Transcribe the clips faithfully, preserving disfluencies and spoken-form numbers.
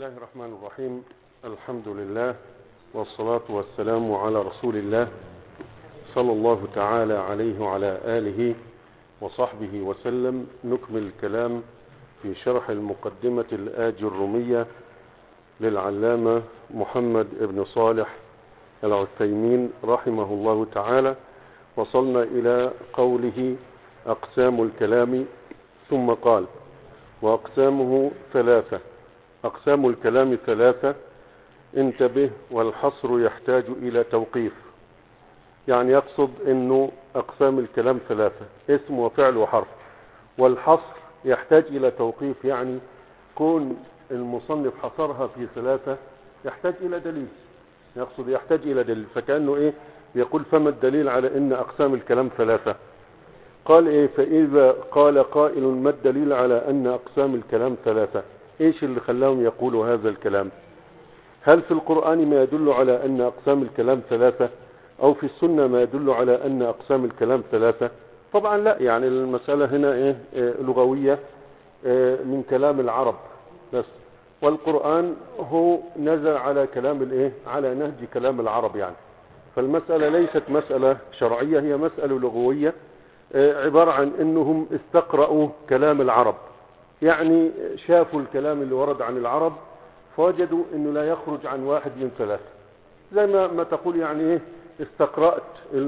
الله الرحمن الرحيم. الحمد لله والصلاة والسلام على رسول الله صلى الله تعالى عليه وعلى آله وصحبه وسلم. نكمل الكلام في شرح المقدمة الآجي الرومية للعلامة محمد بن صالح العثيمين رحمه الله تعالى. وصلنا إلى قوله أقسام الكلام، ثم قال: وأقسامه ثلاثة. أقسام الكلام ثلاثة، انتبه، والحصر يحتاج إلى توقيف. يعني يقصد أنه أقسام الكلام ثلاثة: اسم وفعل وحرف. والحصر يحتاج إلى توقيف، يعني كون المصنف حصرها في ثلاثة يحتاج إلى دليل. يقصد يحتاج إلى دليل، فكأنه إيه يقول: فما الدليل على أن أقسام الكلام ثلاثة؟ قال إيه: فإذا قال قائل: ما الدليل على أن أقسام الكلام ثلاثة؟ إيش اللي خلاهم يقولوا هذا الكلام؟ هل في القرآن ما يدل على أن أقسام الكلام ثلاثة، أو في السنة ما يدل على أن أقسام الكلام ثلاثة؟ طبعا لا، يعني المسألة هنا إيه إيه لغوية إيه من كلام العرب بس، والقرآن هو نزل على كلام الإيه على نهج كلام العرب، يعني فالمسألة ليست مسألة شرعية، هي مسألة لغوية عبارة عن أنهم استقرأوا كلام العرب، يعني شافوا الكلام اللي ورد عن العرب فوجدوا أنه لا يخرج عن واحد من ثلاثة. زي ما, ما تقول يعني إيه استقرأت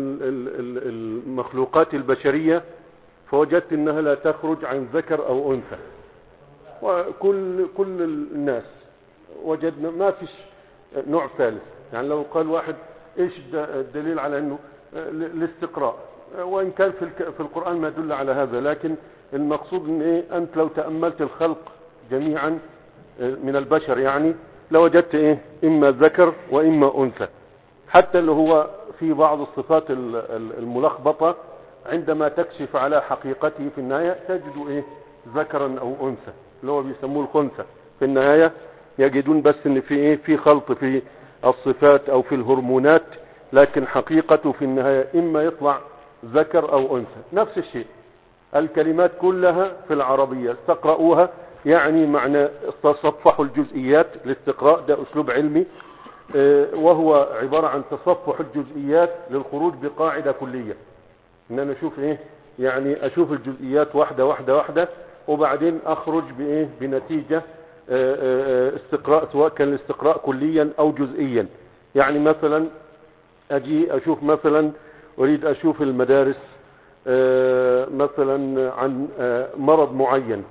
المخلوقات البشرية فوجدت أنها لا تخرج عن ذكر أو أنثى، وكل كل الناس وجدنا ما فيش نوع ثالث. يعني لو قال واحد إيش الدليل على أنه الاستقراء، وإن كان في في القرآن ما يدل على هذا، لكن المقصود ان ايه انت لو تأملت الخلق جميعا من البشر يعني لوجدت ايه اما ذكر واما انثى. حتى اللي هو في بعض الصفات الملخبطة عندما تكشف على حقيقته في النهاية تجد ايه ذكرا او انثى، اللي هو بيسموه الخنثى. في النهاية يجدون بس ان في ايه في خلط في الصفات او في الهرمونات، لكن حقيقته في النهاية اما يطلع ذكر او انثى. نفس الشيء الكلمات كلها في العربية استقرأوها، يعني معنى تصفحوا الجزئيات. الاستقراء ده أسلوب علمي وهو عبارة عن تصفح الجزئيات للخروج بقاعدة كلية. ان انا اشوف ايه يعني اشوف الجزئيات واحدة واحدة واحدة وبعدين اخرج بايه بنتيجة استقراء، سواء كان الاستقراء كليا او جزئيا. يعني مثلا اجي اشوف، مثلا اريد اشوف المدارس مثلا عن مرض معين،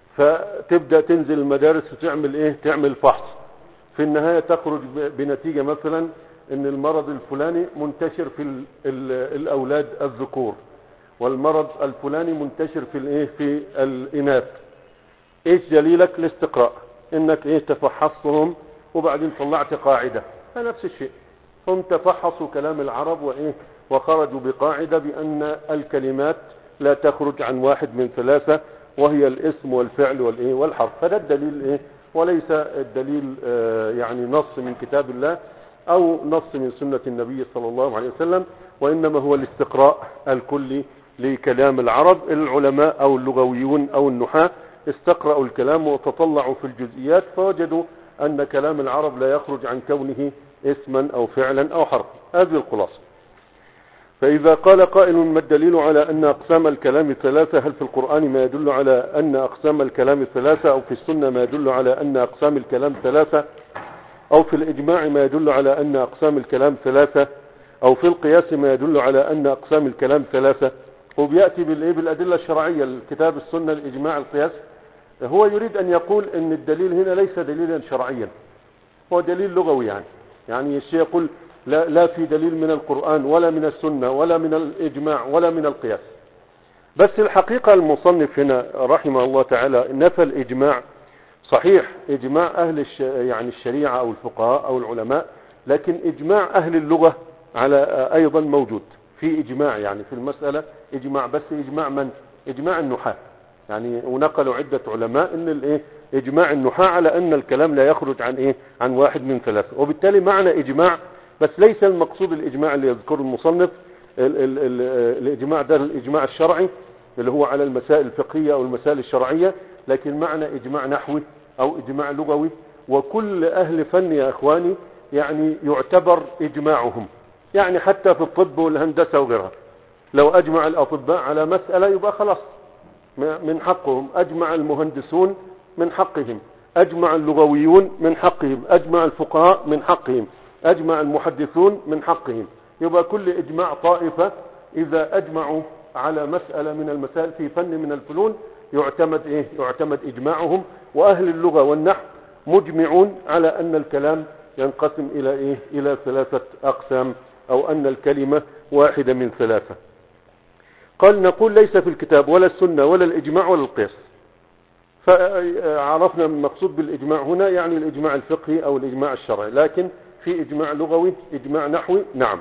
فتبدأ تنزل المدارس وتعمل ايه تعمل فحص. في النهاية تخرج بنتيجة مثلا ان المرض الفلاني منتشر في ال ال الاولاد الذكور، والمرض الفلاني منتشر في الايه في الاناث. ايش دليلك؟ الاستقراء، انك ايه تفحصهم وبعدين طلعت قاعدة. فنفس الشيء هم تفحصوا كلام العرب وايه وخرجوا بقاعدة بأن الكلمات لا تخرج عن واحد من ثلاثة، وهي الاسم والفعل والايه والحرف. فده الدليل ايه وليس الدليل آه يعني نص من كتاب الله او نص من سنة النبي صلى الله عليه وسلم، وانما هو الاستقراء الكلي لكلام العرب. العلماء او اللغويون او النحاة استقرأوا الكلام وتطلعوا في الجزئيات فوجدوا ان كلام العرب لا يخرج عن كونه اسما او فعلا او حرفا. هذه الخلاصة. فإذا قال قائل: ما الدليل على أن أقسام الكلام ثلاثة؟ هل في القرآن ما يدل على أن أقسام الكلام ثلاثة، أو في السنة ما يدل على أن أقسام الكلام ثلاثة، أو في الإجماع ما يدل على أن أقسام الكلام ثلاثة، أو في القياس ما يدل على أن أقسام الكلام ثلاثة؟ وبيأتي بالأدلة الشرعية: الكتاب، السنة، الإجماع، القياس. هو يريد أن يقول أن الدليل هنا ليس دليلا شرعيا، هو دليل لغوي. يعني يعني الشيء يقول لا, لا في دليل من القرآن ولا من السنة ولا من الإجماع ولا من القياس. بس الحقيقة المصنف هنا رحمه الله تعالى نفى الإجماع. صحيح إجماع أهل الش... يعني الشريعة أو الفقهاء أو العلماء، لكن إجماع أهل اللغة على أيضا موجود. في إجماع يعني في المسألة إجماع، بس إجماع من؟ إجماع النحاة. يعني ونقلوا عدة علماء إن الإيه إجماع النحاة على أن الكلام لا يخرج عن إيه عن واحد من ثلاثة. وبالتالي معنى إجماع، بس ليس المقصود الإجماع اللي يذكر المصنف. ال ال ال الإجماع ده الإجماع الشرعي اللي هو على المسائل الفقهية أو المسائل الشرعية، لكن معنى إجماع نحوي أو إجماع لغوي وكل أهل فن يا إخواني يعني يعتبر إجماعهم، يعني حتى في الطب والهندسة وغيرها لو أجمع الأطباء على مسألة يبقى خلاص من حقهم، أجمع المهندسون من حقهم، أجمع اللغويون من حقهم، أجمع الفقهاء من حقهم، أجمع المحدثون من حقهم. يبقى كل إجماع طائفة إذا أجمعوا على مسألة من المسائل في فن من الفنون يعتمد إيه؟ يعتمد إجماعهم. وأهل اللغة والنحو مجمعون على أن الكلام ينقسم إلى إيه؟ إلى ثلاثة أقسام، أو أن الكلمة واحدة من ثلاثة. قال نقول ليس في الكتاب ولا السنة ولا الإجماع ولا القياس. فعرفنا المقصود بالإجماع هنا يعني الإجماع الفقهي أو الإجماع الشرعي، لكن في إجماع لغوي إجماع نحوي. نعم.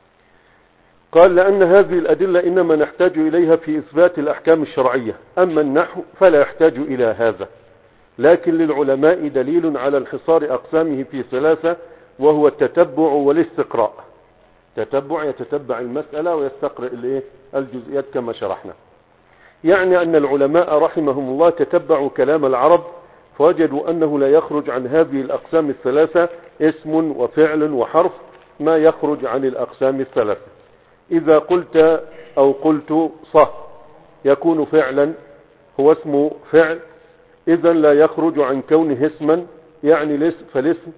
قال لأن هذه الأدلة إنما نحتاج إليها في إثبات الأحكام الشرعية، أما النحو فلا يحتاج إلى هذا. لكن للعلماء دليل على انحصار أقسامه في ثلاثة، وهو التتبع والاستقراء. تتبع يتتبع المسألة ويستقرأ الجزئيات كما شرحنا. يعني أن العلماء رحمهم الله تتبعوا كلام العرب فوجدوا أنه لا يخرج عن هذه الأقسام الثلاثة اسم وفعل وحرف ما يخرج عن الأقسام الثلاثة. إذا قلت أو قلت صح يكون فعلا، هو اسم فعل، إذا لا يخرج عن كونه اسما، يعني الاسم فالاسم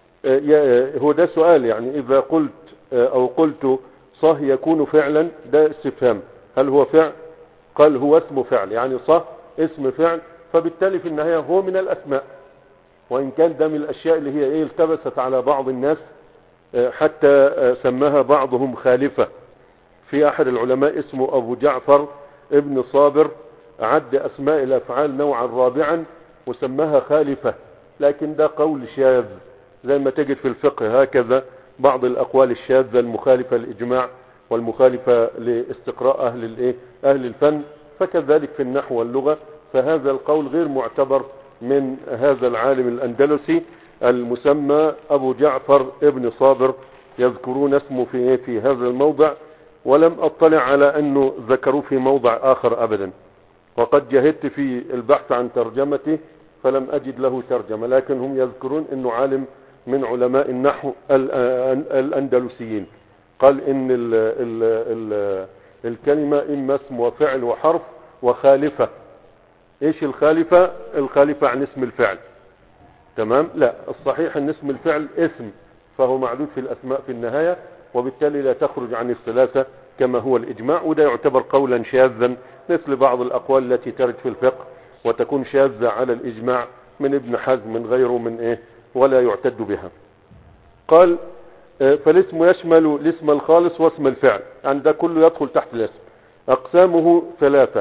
هو ده سؤال. يعني إذا قلت أو قلت صح يكون فعلا، ده استفهام، هل هو فعل؟ قال هو اسم فعل، يعني صح اسم فعل، فبالتالي في النهاية هو من الأسماء، وإن كان ده من الأشياء اللي هي إيه التبست على بعض الناس حتى سماها بعضهم خالفة. في أحد العلماء اسمه أبو جعفر ابن صابر عد أسماء الأفعال نوعا رابعا وسماها خالفة، لكن ده قول شاذ زي ما تجد في الفقه هكذا بعض الأقوال الشاذة المخالفة للإجماع والمخالفة لاستقراء أهل الإيه أهل الفن، فكذلك في النحو واللغة. فهذا القول غير معتبر من هذا العالم الأندلسي المسمى أبو جعفر ابن صابر، يذكرون اسمه في في هذا الموضع، ولم أطلع على أنه ذكروا في موضع آخر أبدا. وقد جهدت في البحث عن ترجمته فلم أجد له ترجمة، لكن هم يذكرون أنه عالم من علماء النحو الأندلسيين. قال إن ال ال ال الكلمة إما اسم وفعل وحرف وخالفة. إيش الخالفة؟ الخالفة عن اسم الفعل. تمام؟ لا، الصحيح أن اسم الفعل اسم، فهو معدود في الأسماء في النهاية، وبالتالي لا تخرج عن الثلاثة كما هو الإجماع. وده يعتبر قولا شاذا مثل بعض الأقوال التي ترد في الفقه وتكون شاذة على الإجماع من ابن حزم من غيره من إيه ولا يعتد بها. قال فالاسم يشمل الاسم الخالص واسم الفعل، يعني ده كله يدخل تحت الاسم. أقسامه ثلاثة.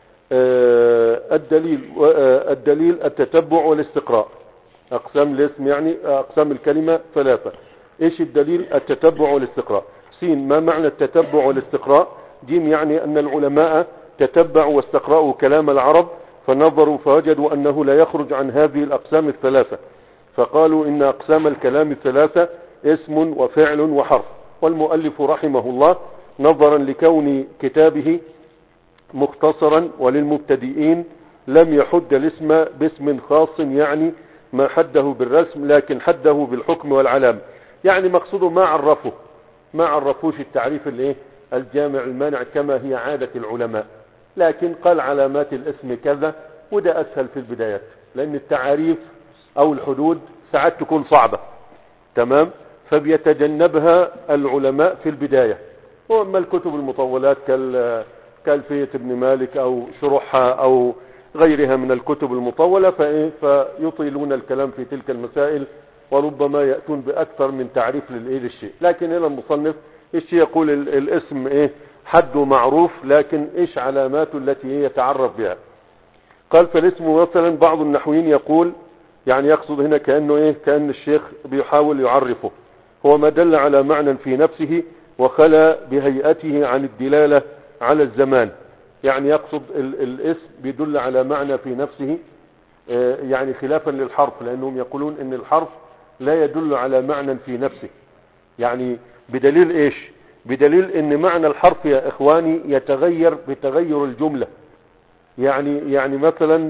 الدليل الدليل التتبع والاستقراء. أقسام الاسم يعني أقسام الكلمة ثلاثة. إيش الدليل؟ التتبع والاستقراء. سين ما معنى التتبع والاستقراء؟ جيم يعني أن العلماء تتبعوا واستقرأوا كلام العرب فنظروا فوجدوا أنه لا يخرج عن هذه الأقسام الثلاثة، فقالوا إن أقسام الكلام الثلاثة اسم وفعل وحرف. والمؤلف رحمه الله نظرا لكون كتابه مختصرا وللمبتدئين لم يحد الاسم باسم خاص، يعني ما حده بالرسم لكن حده بالحكم والعلام. يعني مقصوده ما عرفه ما عرفوش التعريف الايه الجامع المانع كما هي عادة العلماء، لكن قال علامات الاسم كذا، وده اسهل في البدايات لان التعاريف او الحدود ساعات تكون صعبة. تمام؟ فبيتجنبها العلماء في البداية. واما الكتب المطولات كال كالفية ابن مالك او شروحها او غيرها من الكتب المطولة فإيه فيطيلون الكلام في تلك المسائل، وربما يأتون بأكثر من تعريف للإيه للشيء. لكن هنا المصنف إيش يقول الاسم إيه حده معروف، لكن إيش علاماته التي هي يتعرف بها. قال فالاسم مثلا بعض النحويين يقول، يعني يقصد هنا كأنه إيه كأن الشيخ بيحاول يعرفه، هو ما دل على معنى في نفسه وخلى بهيئته عن الدلالة على الزمان. يعني يقصد الاسم بيدل على معنى في نفسه، يعني خلافا للحرف، لأنهم يقولون ان الحرف لا يدل على معنى في نفسه. يعني بدليل ايش؟ بدليل ان معنى الحرف يا اخواني يتغير بتغير الجملة. يعني يعني مثلا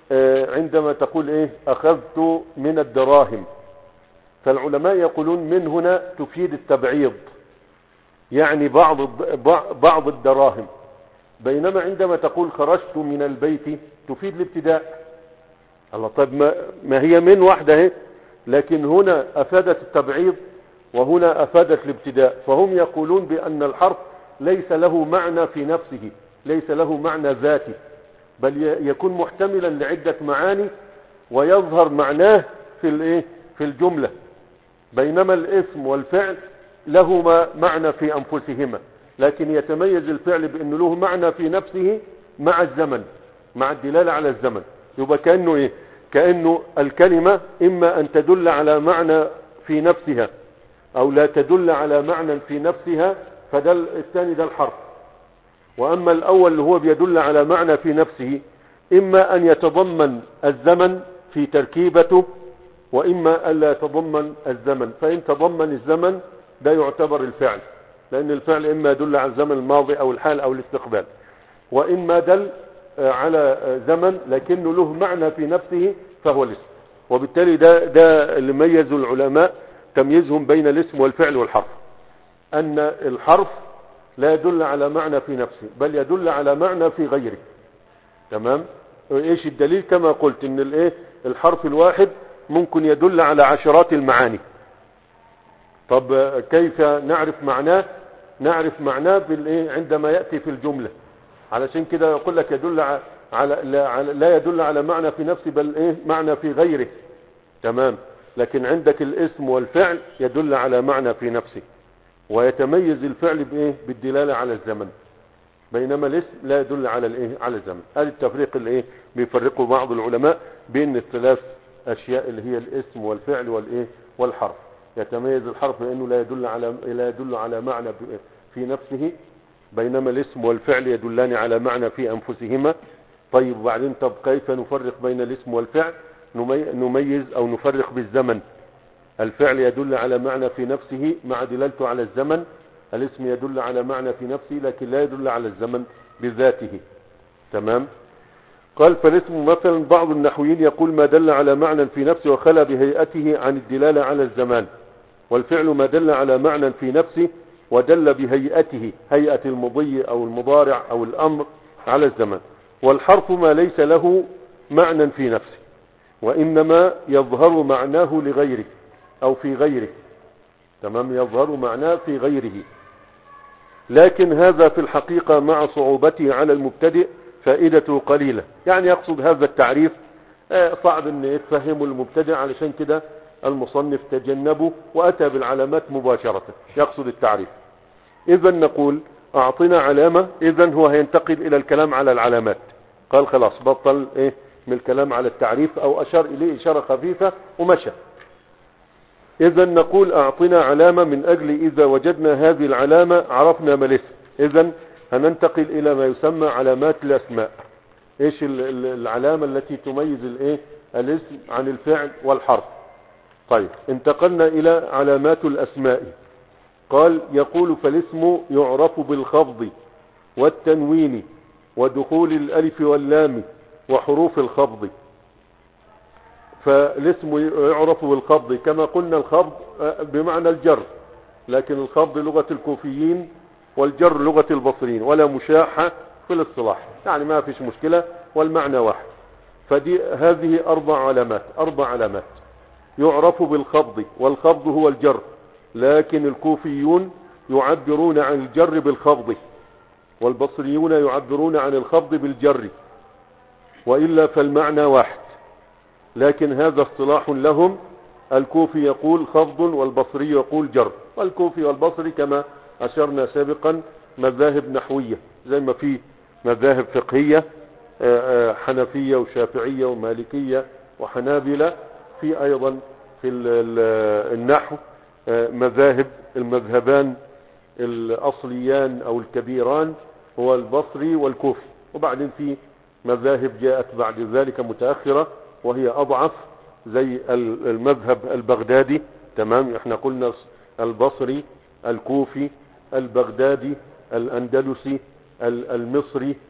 عندما تقول ايه اخذت من الدراهم، فالعلماء يقولون من هنا تفيد التبعيض، يعني بعض بعض الدراهم، بينما عندما تقول خرجت من البيت تفيد الابتداء. الله، طيب ما, ما هي من واحدة اهي، لكن هنا افادت التبعيض وهنا افادت الابتداء، فهم يقولون بان الحرف ليس له معنى في نفسه، ليس له معنى ذاتي، بل يكون محتملا لعدة معاني ويظهر معناه في الايه في الجملة، بينما الاسم والفعل لهما معنى في انفسهما، لكن يتميز الفعل بانه له معنى في نفسه مع الزمن، مع الدلالة على الزمن. يبقى كأنه ايه كأنه الكلمة اما ان تدل على معنى في نفسها او لا تدل على معنى في نفسها، فده الثاني ده الحرف. واما الاول اللي هو بيدل على معنى في نفسه، اما ان يتضمن الزمن في تركيبته واما ان لا يتضمن الزمن، فان تضمن الزمن ده يعتبر الفعل، لان الفعل اما يدل على الزمن الماضي او الحال او الاستقبال، واما دل على زمن لكنه له معنى في نفسه فهو الاسم. وبالتالي ده ده اللي ميزوا العلماء تمييزهم بين الاسم والفعل والحرف، ان الحرف لا يدل على معنى في نفسه بل يدل على معنى في غيره. تمام. ايش الدليل؟ كما قلت ان الايه الحرف الواحد ممكن يدل على عشرات المعاني. طب كيف نعرف معناه؟ نعرف معناه بالايه عندما ياتي في الجمله، علشان كده يقول لك يدل على لا, لا يدل على معنى في نفسه بل ايه معنى في غيره. تمام. لكن عندك الاسم والفعل يدل على معنى في نفسه، ويتميز الفعل بايه بالدلاله على الزمن، بينما الاسم لا يدل على الايه على الزمن. هذا التفريق اللي ايه بيفرقوا بعض العلماء بين الثلاث اشياء اللي هي الاسم والفعل والايه والحرف. يتميز الحرف لانه لا يدل على لا يدل على معنى في نفسه، بينما الاسم والفعل يدلان على معنى في انفسهما. طيب وبعدين طب كيف نفرق بين الاسم والفعل؟ نميز او نفرق بالزمن. الفعل يدل على معنى في نفسه مع دلالته على الزمن، الاسم يدل على معنى في نفسه لكن لا يدل على الزمن بذاته. تمام. قال فالاسم مثلا بعض النحويين يقول ما دل على معنى في نفسه وخلا بهيئته عن الدلالة على الزمان، والفعل ما دل على معنى في نفسه ودل بهيئته، هيئة المضي او المضارع او الامر على الزمان. والحرف ما ليس له معنى في نفسه وانما يظهر معناه لغيره او في غيره. تمام. يظهر معناه في غيره، لكن هذا في الحقيقة مع صعوبته على المبتدئ فائدته قليلة. يعني يقصد هذا التعريف صعب ان يتفهمه المبتدئ، علشان كده المصنف تجنبه واتى بالعلامات مباشرة. يقصد التعريف. اذا نقول اعطنا علامة، اذا هو هينتقل الى الكلام على العلامات. قال خلاص بطل ايه من الكلام على التعريف، او اشار اليه اشارة خفيفة ومشى. اذا نقول اعطنا علامة من اجل اذا وجدنا هذه العلامة عرفنا ما الاسم. اذا هننتقل الى ما يسمى علامات الاسماء. ايش العلامة التي تميز الايه الاسم عن الفعل والحرف؟ طيب انتقلنا الى علامات الاسماء. قال يقول فالاسم يعرف بالخفض والتنوين ودخول الالف واللام وحروف الخفض. فالاسم يعرف بالخفض كما قلنا، الخفض بمعنى الجر، لكن الخفض لغة الكوفيين والجر لغة البصريين، ولا مشاحة في الاصطلاح، يعني ما فيش مشكلة والمعنى واحد. فدي هذه أربع علامات أربع علامات يعرف بالخفض، والخفض هو الجر، لكن الكوفيون يعبرون عن الجر بالخفض والبصريون يعبرون عن الخفض بالجر، وإلا فالمعنى واحد، لكن هذا اصطلاح لهم. الكوفي يقول خفض والبصري يقول جر، والكوفي والبصري كما أشرنا سابقا مذاهب نحوية، زي ما في مذاهب فقهية حنفية وشافعية ومالكية وحنابلة، في أيضا في النحو مذاهب. المذهبان الأصليان أو الكبيران هو البصري والكوفي، وبعدين في مذاهب جاءت بعد ذلك متأخرة وهي أضعف، زي المذهب البغدادي. تمام. احنا قلنا البصري، الكوفي، البغدادي، الأندلسي، المصري،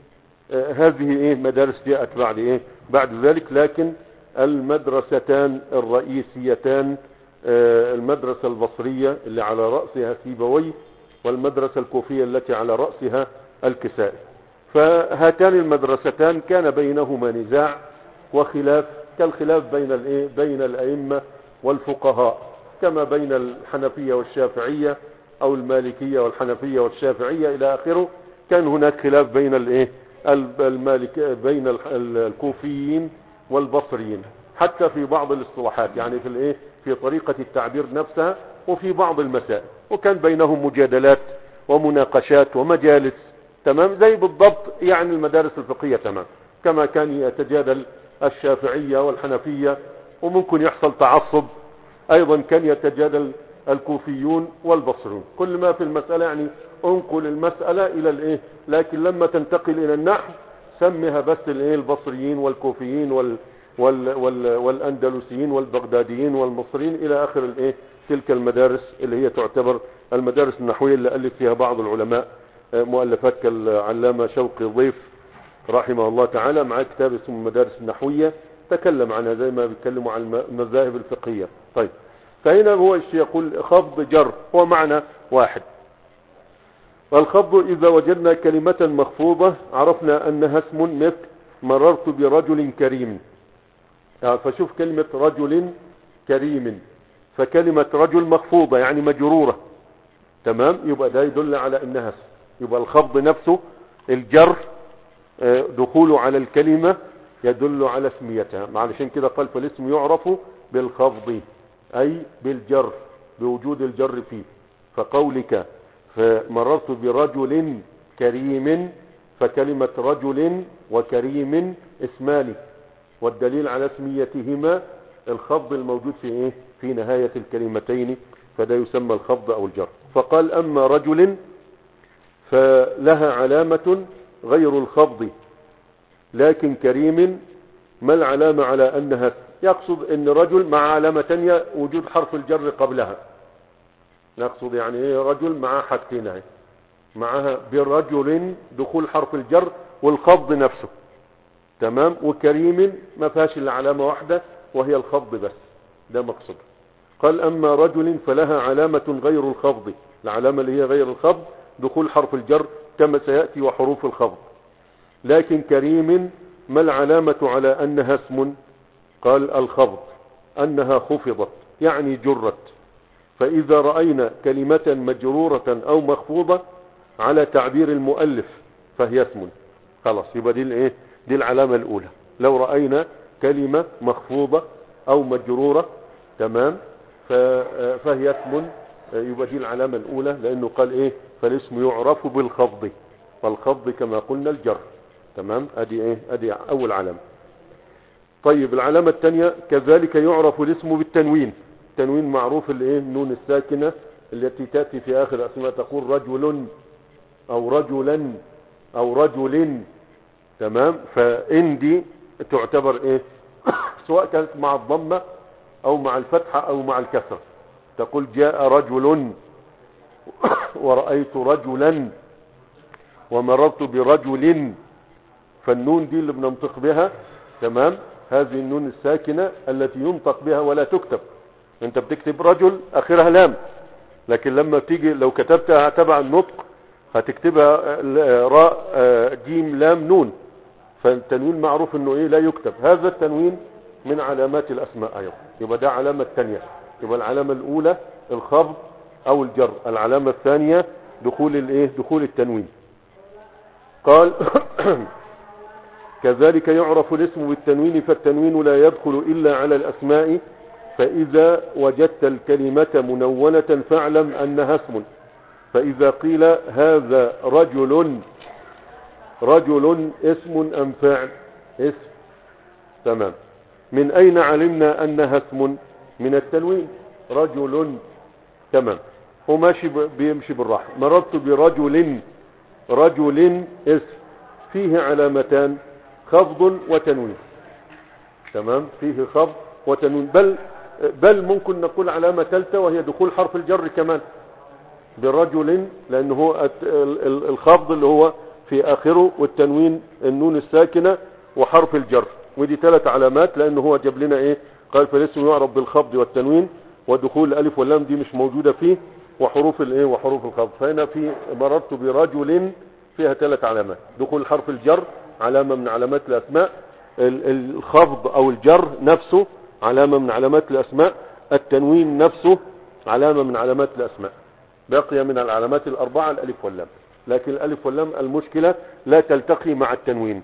آه هذه ايه مدارس جاءت بعد ايه بعد ذلك. لكن المدرستان الرئيسيتان آه المدرسة البصرية اللي على رأسها سيبويه، والمدرسة الكوفية التي على رأسها الكسائي. فهاتان المدرستان كان بينهما نزاع وخلاف كالخلاف بين الايه بين الأئمة والفقهاء، كما بين الحنفية والشافعية او المالكية والحنفية والشافعية الى اخره. كان هناك خلاف بين الايه المالك بين الكوفيين والبصريين، حتى في بعض الاصطلاحات، يعني في الايه في طريقة التعبير نفسها وفي بعض المسائل. وكان بينهم مجادلات ومناقشات ومجالس، تمام، زي بالضبط يعني المدارس الفقهية، تمام، كما كان يتجادل الشافعية والحنفية، وممكن يحصل تعصب ايضا كان يتجادل الكوفيون والبصريون. كل ما في المسألة يعني انقل المسألة الى الايه، لكن لما تنتقل الى النحو سمها بس الايه البصريين والكوفيين وال وال وال والاندلسيين والبغداديين والمصريين الى اخر الايه تلك المدارس اللي هي تعتبر المدارس النحوية اللي ألف فيها بعض العلماء مؤلفات كالعلامة شوقي ضيف رحمه الله تعالى، مع كتاب اسمه المدارس النحوية تكلم عنها زي ما بيتكلموا عن المذاهب الفقهية. طيب، فهنا هو الشيء يقول خفض جر هو معنى واحد. والخفض إذا وجدنا كلمة مخفوضة عرفنا أنها اسم، مثل مررت برجل كريم. فشوف كلمة رجل كريم، فكلمة رجل مخفوضة يعني مجرورة، تمام، يبقى ده يدل على أنها اسم. يبقى الخفض نفسه الجر دخوله على الكلمة يدل على اسميتها، علشان كده قال فالاسم يعرف بالخفض أي بالجر، بوجود الجر فيه. فقولك فمررت برجل كريم، فكلمة رجل وكريم اسمان، والدليل على اسميتهما الخفض الموجود في ايه في نهاية الكلمتين، فده يسمى الخفض او الجر. فقال اما رجل فلها علامة غير الخفض، لكن كريم ما العلامة على انها، يقصد ان رجل مع علامة تانية وجود حرف الجر قبلها، نقصد يعني ايه رجل مع حاجتين اهي، معها برجل دخول حرف الجر والخفض نفسه، تمام، وكريم ما فيهاش الا علامة واحدة وهي الخفض بس، ده مقصود. قال اما رجل فلها علامة غير الخفض، العلامة اللي هي غير الخفض دخول حرف الجر كما سيأتي وحروف الخفض. لكن كريم ما العلامة على انها اسم؟ قال الخفض، انها خفضت يعني جرت. فاذا رأينا كلمة مجرورة او مخفوضة على تعبير المؤلف فهي اسم، خلاص، يبقى دي الايه دي العلامة الاولى. لو رأينا كلمة مخفوضة او مجرورة، تمام، فهي اسم، يبقى دي العلامة الاولى، لانه قال ايه فالاسم يعرف بالخفض، فالخفض كما قلنا الجر، تمام، ادي ايه ادي اول علامة. طيب العلامة الثانية كذلك يعرف الاسم بالتنوين. التنوين معروف الايه النون الساكنة التي تأتي في اخر اسماء، تقول رجل او رجلا او رجل، تمام. فان دي تعتبر ايه سواء كانت مع الضمة او مع الفتحة او مع الكسرة. تقول جاء رجل ورأيت رجلا ومررت برجل، فالنون دي اللي بننطق بها، تمام، هذه النون الساكنة التي ينطق بها ولا تكتب. انت بتكتب رجل اخرها لام، لكن لما تيجي لو كتبتها تبع النطق هتكتبها راء جيم لام نون، فالتنوين معروف انه ايه لا يكتب. هذا التنوين من علامات الاسماء ايضا، يبقى ده علامة الثانية. يبقى العلامة الاولى الخفض او الجر، العلامة الثانية دخول الايه دخول التنوين. قال كذلك يعرف الاسم بالتنوين، فالتنوين لا يدخل الا على الاسماء، فاذا وجدت الكلمة منونة فاعلم انها اسم. فاذا قيل هذا رجل، رجل اسم ام فاعل؟ اسم، تمام. من اين علمنا انها اسم؟ من التنوين، رجل، تمام. هو ماشي بيمشي بالراحة. مررت برجل، رجل اسم فيه علامتان خفض وتنوين، تمام، فيه خفض وتنوين، بل بل ممكن نقول علامة ثالثة وهي دخول حرف الجر كمان برجل، لانه هو الخفض اللي هو في آخره، والتنوين النون الساكنة وحرف الجر. ودي ثلاث علامات، لأنه هو جاب لنا إيه، قال فالاسم يعرف بالخفض والتنوين ودخول الألف واللام، دي مش موجودة فيه، وحروف الإيه وحروف الخفض. فهنا في مررت برجل فيها ثلاث علامات: دخول حرف الجر علامة من علامات الأسماء، الخفض أو الجر نفسه علامة من علامات الأسماء، التنوين نفسه علامة من علامات الأسماء. بقي من العلامات الأربعة الألف واللام، لكن الألف واللام المشكلة لا تلتقي مع التنوين.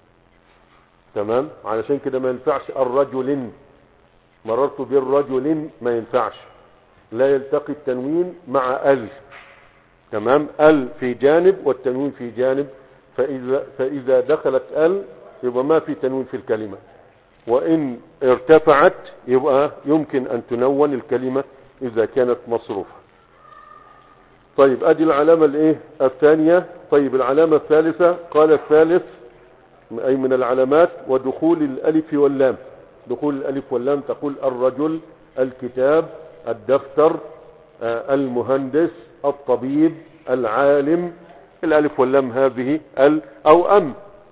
تمام، علشان كده ما ينفعش الرجل، مررت بالرجل ما ينفعش، لا يلتقي التنوين مع ال. تمام، ال في جانب والتنوين في جانب، فإذا, فإذا دخلت ال يبقى ما في تنوين في الكلمة، وإن ارتفعت يبقى يمكن أن تنون الكلمة إذا كانت مصروفة. طيب ادي العلامة الايه الثانية. طيب العلامة الثالثة، قال الثالث اي من العلامات ودخول الالف واللام. دخول الالف واللام تقول الرجل، الكتاب، الدفتر، آه المهندس، الطبيب، العالم. الالف واللام هذه ال او ام،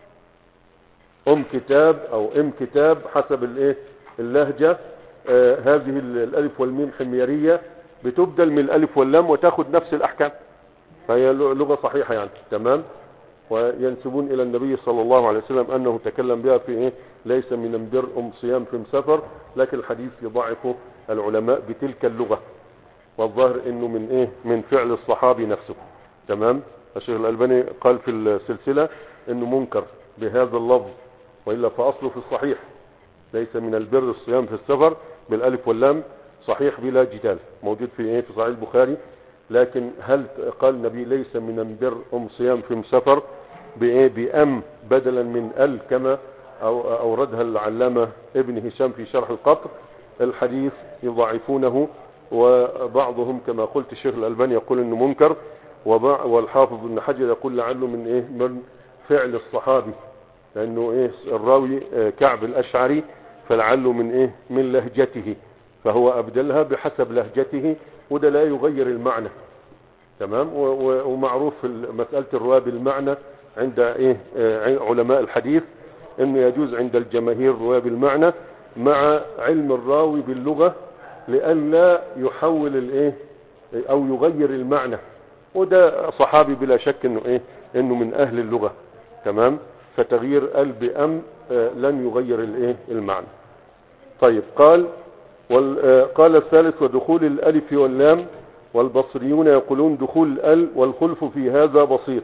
ام كتاب او ام كتاب حسب الايه اللهجة. آه هذه الالف والميم حميرية، بتبدل من الالف واللام وتاخد نفس الاحكام، فهي لغة صحيحة يعني. تمام، وينسبون الى النبي صلى الله عليه وسلم انه تكلم بها في ايه، ليس من امبر ام صيام في مسافر، لكن الحديث يضعفه العلماء بتلك اللغة، والظاهر انه من ايه من فعل الصحابي نفسه. تمام، الشيخ الألباني قال في السلسلة انه منكر بهذا اللفظ، وإلا فاصله في الصحيح ليس من البر الصيام في السفر بالالف واللام، صحيح بلا جدال، موجود في ايه في صحيح البخاري. لكن هل قال النبي ليس من البر ام صيام في مسافر بايه بام بدلا من ال كما أو اوردها العلامة ابن هشام في شرح القطر؟ الحديث يضعفونه، وبعضهم كما قلت الشيخ الألباني يقول انه منكر، والحافظ ابن حجر يقول لعله من ايه من فعل الصحابي، لانه ايه الراوي كعب الاشعري، فلعله من ايه من لهجته، فهو ابدلها بحسب لهجته، وده لا يغير المعنى. تمام، ومعروف في مسألة الرواية بالمعنى عند ايه علماء الحديث انه يجوز عند الجماهير الرواية بالمعنى مع علم الراوي باللغة، لئلا يحول الايه او يغير المعنى، وده صحابي بلا شك انه ايه انه من اهل اللغة. تمام، فتغيير ال بام لن يغير الايه المعنى. طيب قال قال الثالث ودخول الالف واللام، والبصريون يقولون دخول ال والخلف في هذا بسيط.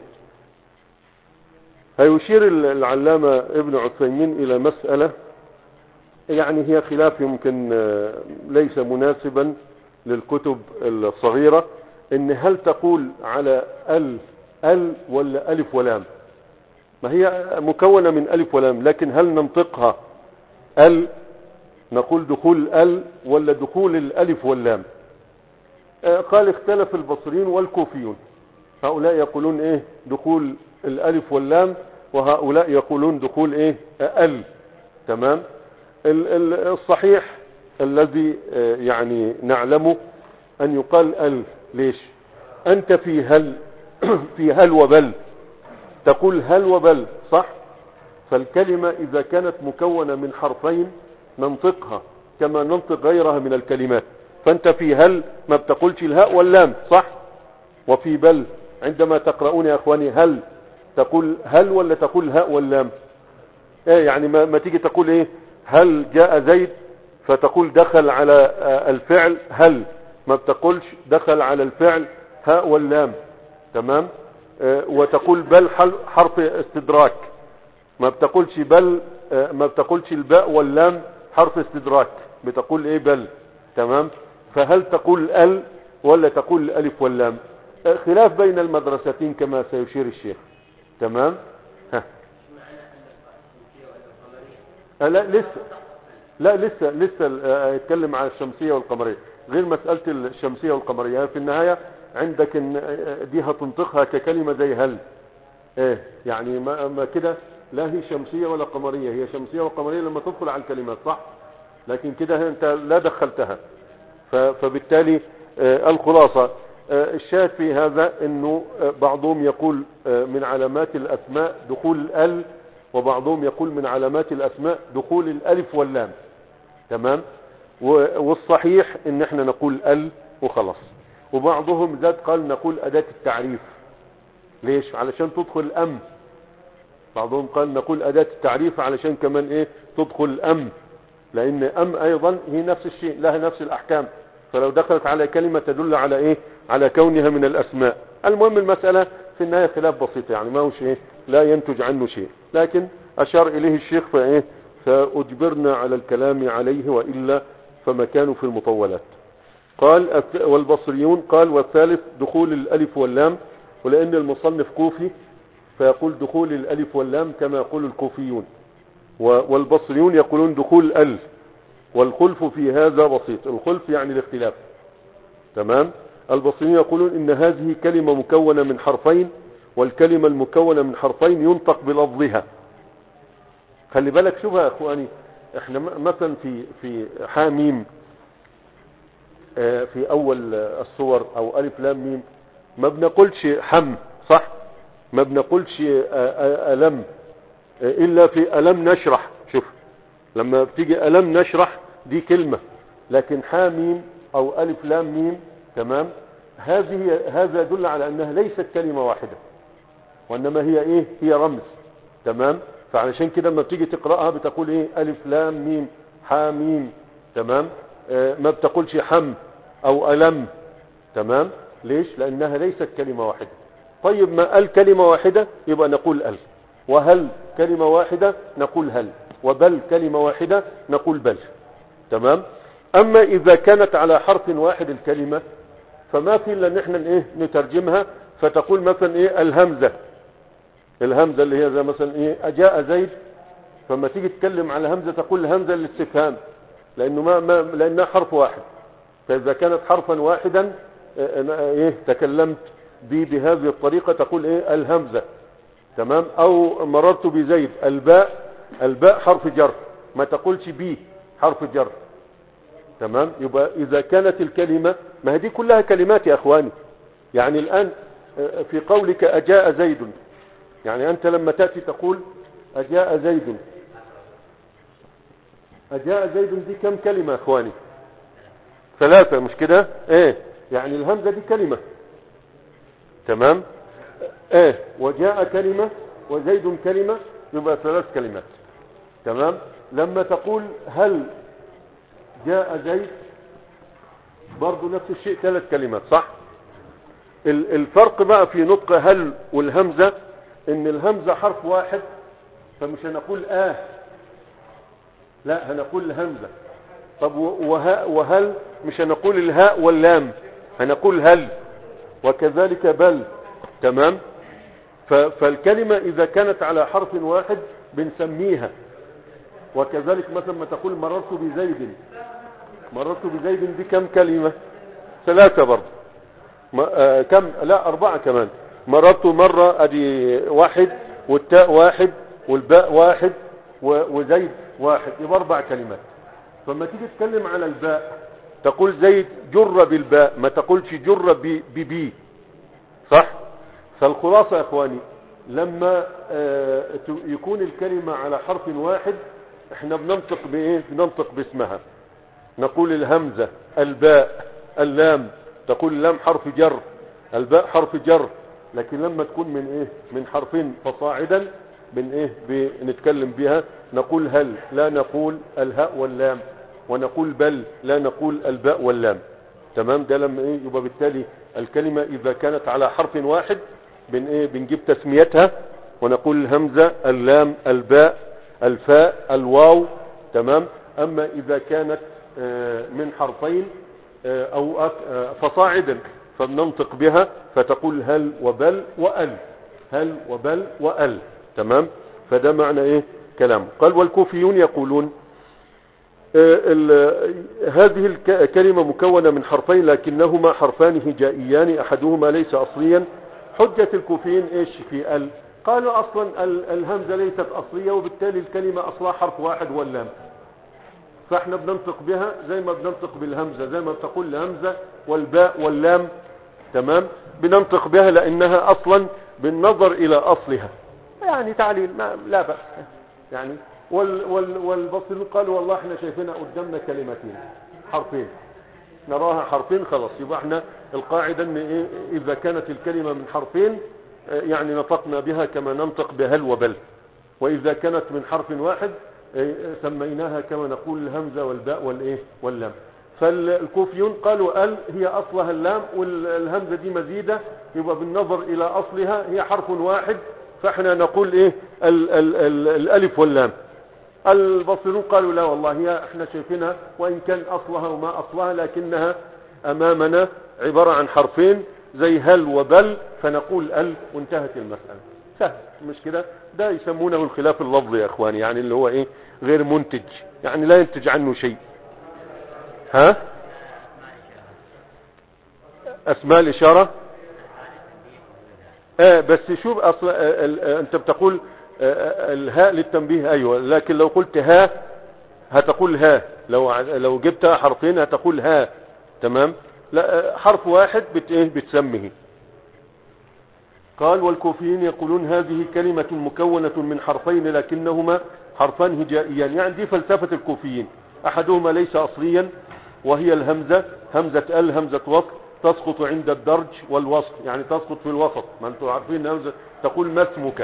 هيشير العلامة ابن عثيمين الى مسألة يعني هي خلاف يمكن ليس مناسبا للكتب الصغيرة، ان هل تقول على ال ال ولا الف ولام؟ ما هي مكونة من الف ولام، لكن هل ننطقها ال نقول دخول ال ولا دخول الالف واللام؟ آه قال اختلف البصريين والكوفيون، هؤلاء يقولون ايه دخول الالف واللام، وهؤلاء يقولون دخول ايه ال. تمام، الصحيح الذي آه يعني نعلمه ان يقال ال. ليش؟ انت في هل في هل وبل تقول هل وبل، صح؟ فالكلمة اذا كانت مكونة من حرفين ننطقها كما ننطق غيرها من الكلمات، فانت في هل ما بتقولش الهاء واللام، صح؟ وفي بل عندما تقرؤون يا اخواني هل تقول هل ولا تقول الهاء واللام؟ ايه يعني ما, ما تيجي تقول ايه هل جاء زيد فتقول دخل على الفعل هل، ما بتقولش دخل على الفعل هاء واللام. تمام، اه وتقول بل حرف استدراك، ما بتقولش بل اه ما بتقولش الباء واللام حرف استدراك، بتقول ايه بل. تمام، فهل تقول ال ولا تقول الالف واللام؟ اه خلاف بين المدرستين كما سيشير الشيخ. تمام، ها اه لا لسه لا لسه لسه اه اتكلم عن الشمسية والقمرية، غير مسألة الشمسية والقمرية. في النهاية عندك ان دي هتنطقها ككلمة زي هل، ايه يعني ما, ما كده لا هي شمسية ولا قمرية، هي شمسية وقمرية لما تدخل على الكلمات، صح؟ لكن كده انت لا دخلتها، فبالتالي آه الخلاصة الشاهد في هذا انه بعضهم يقول من علامات الاسماء دخول ال، وبعضهم يقول من علامات الاسماء دخول الالف واللام. تمام. والصحيح ان احنا نقول ال وخلاص. وبعضهم زاد قال نقول اداة التعريف. ليش؟ علشان تدخل ام. بعضهم قال نقول اداة التعريف علشان كمان ايه تدخل ام، لان ام ايضا هي نفس الشيء، لها نفس الاحكام، فلو دخلت على كلمة تدل على ايه على كونها من الاسماء. المهم المسألة في النهاية خلاف بسيط، يعني ما هو شيء لا ينتج عنه شيء، لكن اشار اليه الشيخ فايه فاجبرنا على الكلام عليه، وإلا فمكانه في المطولات. قال والبصريون قال والثالث دخول الالف واللام، ولان المصنف كوفي فيقول دخول الالف واللام كما يقول الكوفيون، والبصريون يقولون دخول ال. والخلف في هذا بسيط، الخلف يعني الاختلاف. تمام. البصريون يقولون ان هذه كلمة مكونة من حرفين، والكلمة المكونة من حرفين ينطق بلفظها. خلي بالك شوفها يا اخواني، احنا مثلا في في حاميم في اول الصور او الف لام ميم ما بنقولش حم، صح؟ ما بنقولش ألم الا في ألم نشرح. شوف لما بتيجي ألم نشرح دي كلمة، لكن حاميم او الف لام ميم تمام هذه هذا يدل على انها ليست كلمة واحدة، وانما هي ايه هي رمز. تمام. فعلشان كده لما بتيجي تقرأها بتقول ايه الف لام ميم حاميم. تمام. آه ما بتقولش حم او ألم. تمام. ليش؟ لانها ليست كلمة واحدة. طيب ما قال كلمة واحدة يبقى نقول ال، وهل كلمة واحدة نقول هل، وبل كلمة واحدة نقول بل. تمام. اما اذا كانت على حرف واحد الكلمة فما في الا ان احنا ايه نترجمها، فتقول مثلا ايه الهمزة. الهمزة اللي هي زي مثلا ايه اجاء زيد، فما تيجي تتكلم على همزة تقول همزة للاستفهام، لانه ما, ما لانها حرف واحد. فاذا كانت حرفا واحدا ايه تكلمت به بهذه الطريقة تقول ايه الهمزة. تمام. او مررت بزيد الباء، الباء حرف جر، ما تقولش بي حرف جر. تمام. يبقى اذا كانت الكلمة، ما هذه كلها كلمات يا اخواني. يعني الان في قولك اجاء زيد، يعني انت لما تأتي تقول اجاء زيد، اجاء زيد دي كم كلمة يا اخواني؟ ثلاثة، مش كده؟ ايه يعني الهمزة دي كلمة. تمام. ايه وجاء كلمة وزيد كلمة، يبقى ثلاث كلمات. تمام. لما تقول هل جاء زيد برضو نفس الشيء ثلاث كلمات، صح؟ الفرق بقى في نطق هل والهمزة ان الهمزة حرف واحد، فمش هنقول اه، لا هنقول الهمزة. طب وهل مش هنقول الهاء واللام، هنقول هل، وكذلك بل. تمام. فالكلمة اذا كانت على حرف واحد بنسميها. وكذلك مثلا ما تقول مررت بزيد، مررت بزيد دي كم كلمة؟ ثلاثة برضه. آه كم؟ لا اربعة كمان. مررت مرة ادي واحد، والتاء واحد، والباء واحد، وزيد واحد، يبقى اربع كلمات. فلما تيجي تتكلم على الباء تقول زيد جر بالباء، ما تقولش جر ببي، صح؟ فالخلاصة يا اخواني لما آه يكون الكلمة على حرف واحد احنا بننطق بايه؟ بننطق باسمها. نقول الهمزة، الباء، اللام، تقول اللام حرف جر، الباء حرف جر. لكن لما تكون من ايه من حرفين فصاعدا من ايه بنتكلم بها نقول هل، لا نقول الهاء واللام، ونقول بل لا نقول الباء واللام. تمام. ده لما ايه يبقى بالتالي الكلمة اذا كانت على حرف واحد بن ايه بنجيب تسميتها ونقول الهمزة، اللام، الباء، الفاء، الواو. تمام. اما اذا كانت من حرفين او فصاعدا فبننطق بها فتقول هل وبل وأل، هل وبل وأل. تمام. فده معنى ايه كلام. قال والكوفيون يقولون هذه الكلمة مكونة من حرفين لكنهما حرفان هجائيان احدهما ليس اصليا. حجة الكوفيين ايش في ال؟ قالوا اصلا الهمزة ليست اصلية، وبالتالي الكلمة اصلها حرف واحد واللام، فاحنا بننطق بها زي ما بننطق بالهمزة، زي ما بتقول الهمزة والباء واللام تمام، بننطق بها لانها اصلا بالنظر الى اصلها يعني تعليل ما لا بأس يعني. وال وال والبصريون قالوا والله احنا شايفينها قدامنا كلمتين حرفين نراها حرفين خلاص، يبقى احنا القاعدة ان ايه اذا كانت الكلمة من حرفين يعني نطقنا بها كما ننطق بهل وبل، واذا كانت من حرف واحد سميناها كما نقول الهمزة والباء والايه واللام. فالكوفيون قالوا ال هي اصلها اللام والهمزة دي مزيدة، يبقى بالنظر الى اصلها هي حرف واحد، فاحنا نقول ايه ال ال ال الالف واللام. البصريون قالوا لا والله هي احنا شايفينها وان كان اصلها وما اصلها لكنها امامنا عبارة عن حرفين زي هل وبل، فنقول ال وانتهت المسألة. سهل مش كده؟ ده يسمونه الخلاف اللفظي يا اخواني، يعني اللي هو ايه غير منتج، يعني لا ينتج عنه شيء. ها اسماء الاشارة اه بس شوف اصل اه اه انت بتقول اه الهاء للتنبيه ايوه، لكن لو قلت ها هتقول ها، لو لو جبتها حرفين هتقول ها تمام، لا حرف واحد بت ايه بتسميه. قال والكوفيين يقولون هذه كلمة مكونة من حرفين لكنهما حرفان هجائيان، يعني دي فلسفة الكوفيين، احدهما ليس اصليا وهي الهمزة، همزة ال همزة وصل تسقط عند الدرج والوصل، يعني تسقط في الوسط، ما انتم عارفين همزة تقول ما اسمك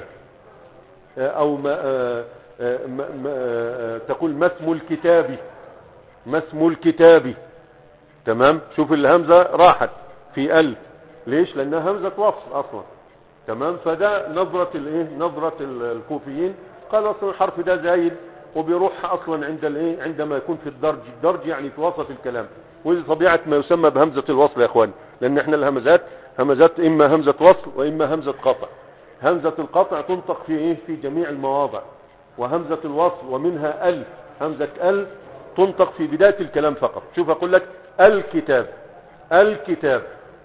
او ما, ما, ما تقول ما اسم الكتاب، ما اسم الكتاب تمام. شوف الهمزة راحت في ال ليش؟ لانها همزة وصل اصلا تمام. فده نظرة الايه نظرة الكوفيين، قال اصلا الحرف ده زايد وبيروح اصلا عند الايه عندما يكون في الدرج، الدرج يعني في وسط الكلام، ودي طبيعة ما يسمى بهمزة الوصل يا اخوان، لان احنا الهمزات همزات اما همزة وصل واما همزة قطع. همزة القطع تنطق في ايه في جميع المواضع، وهمزة الوصل ومنها ال همزة ال تنطق في بداية الكلام فقط. شوف اقول لك الكتاب الكتاب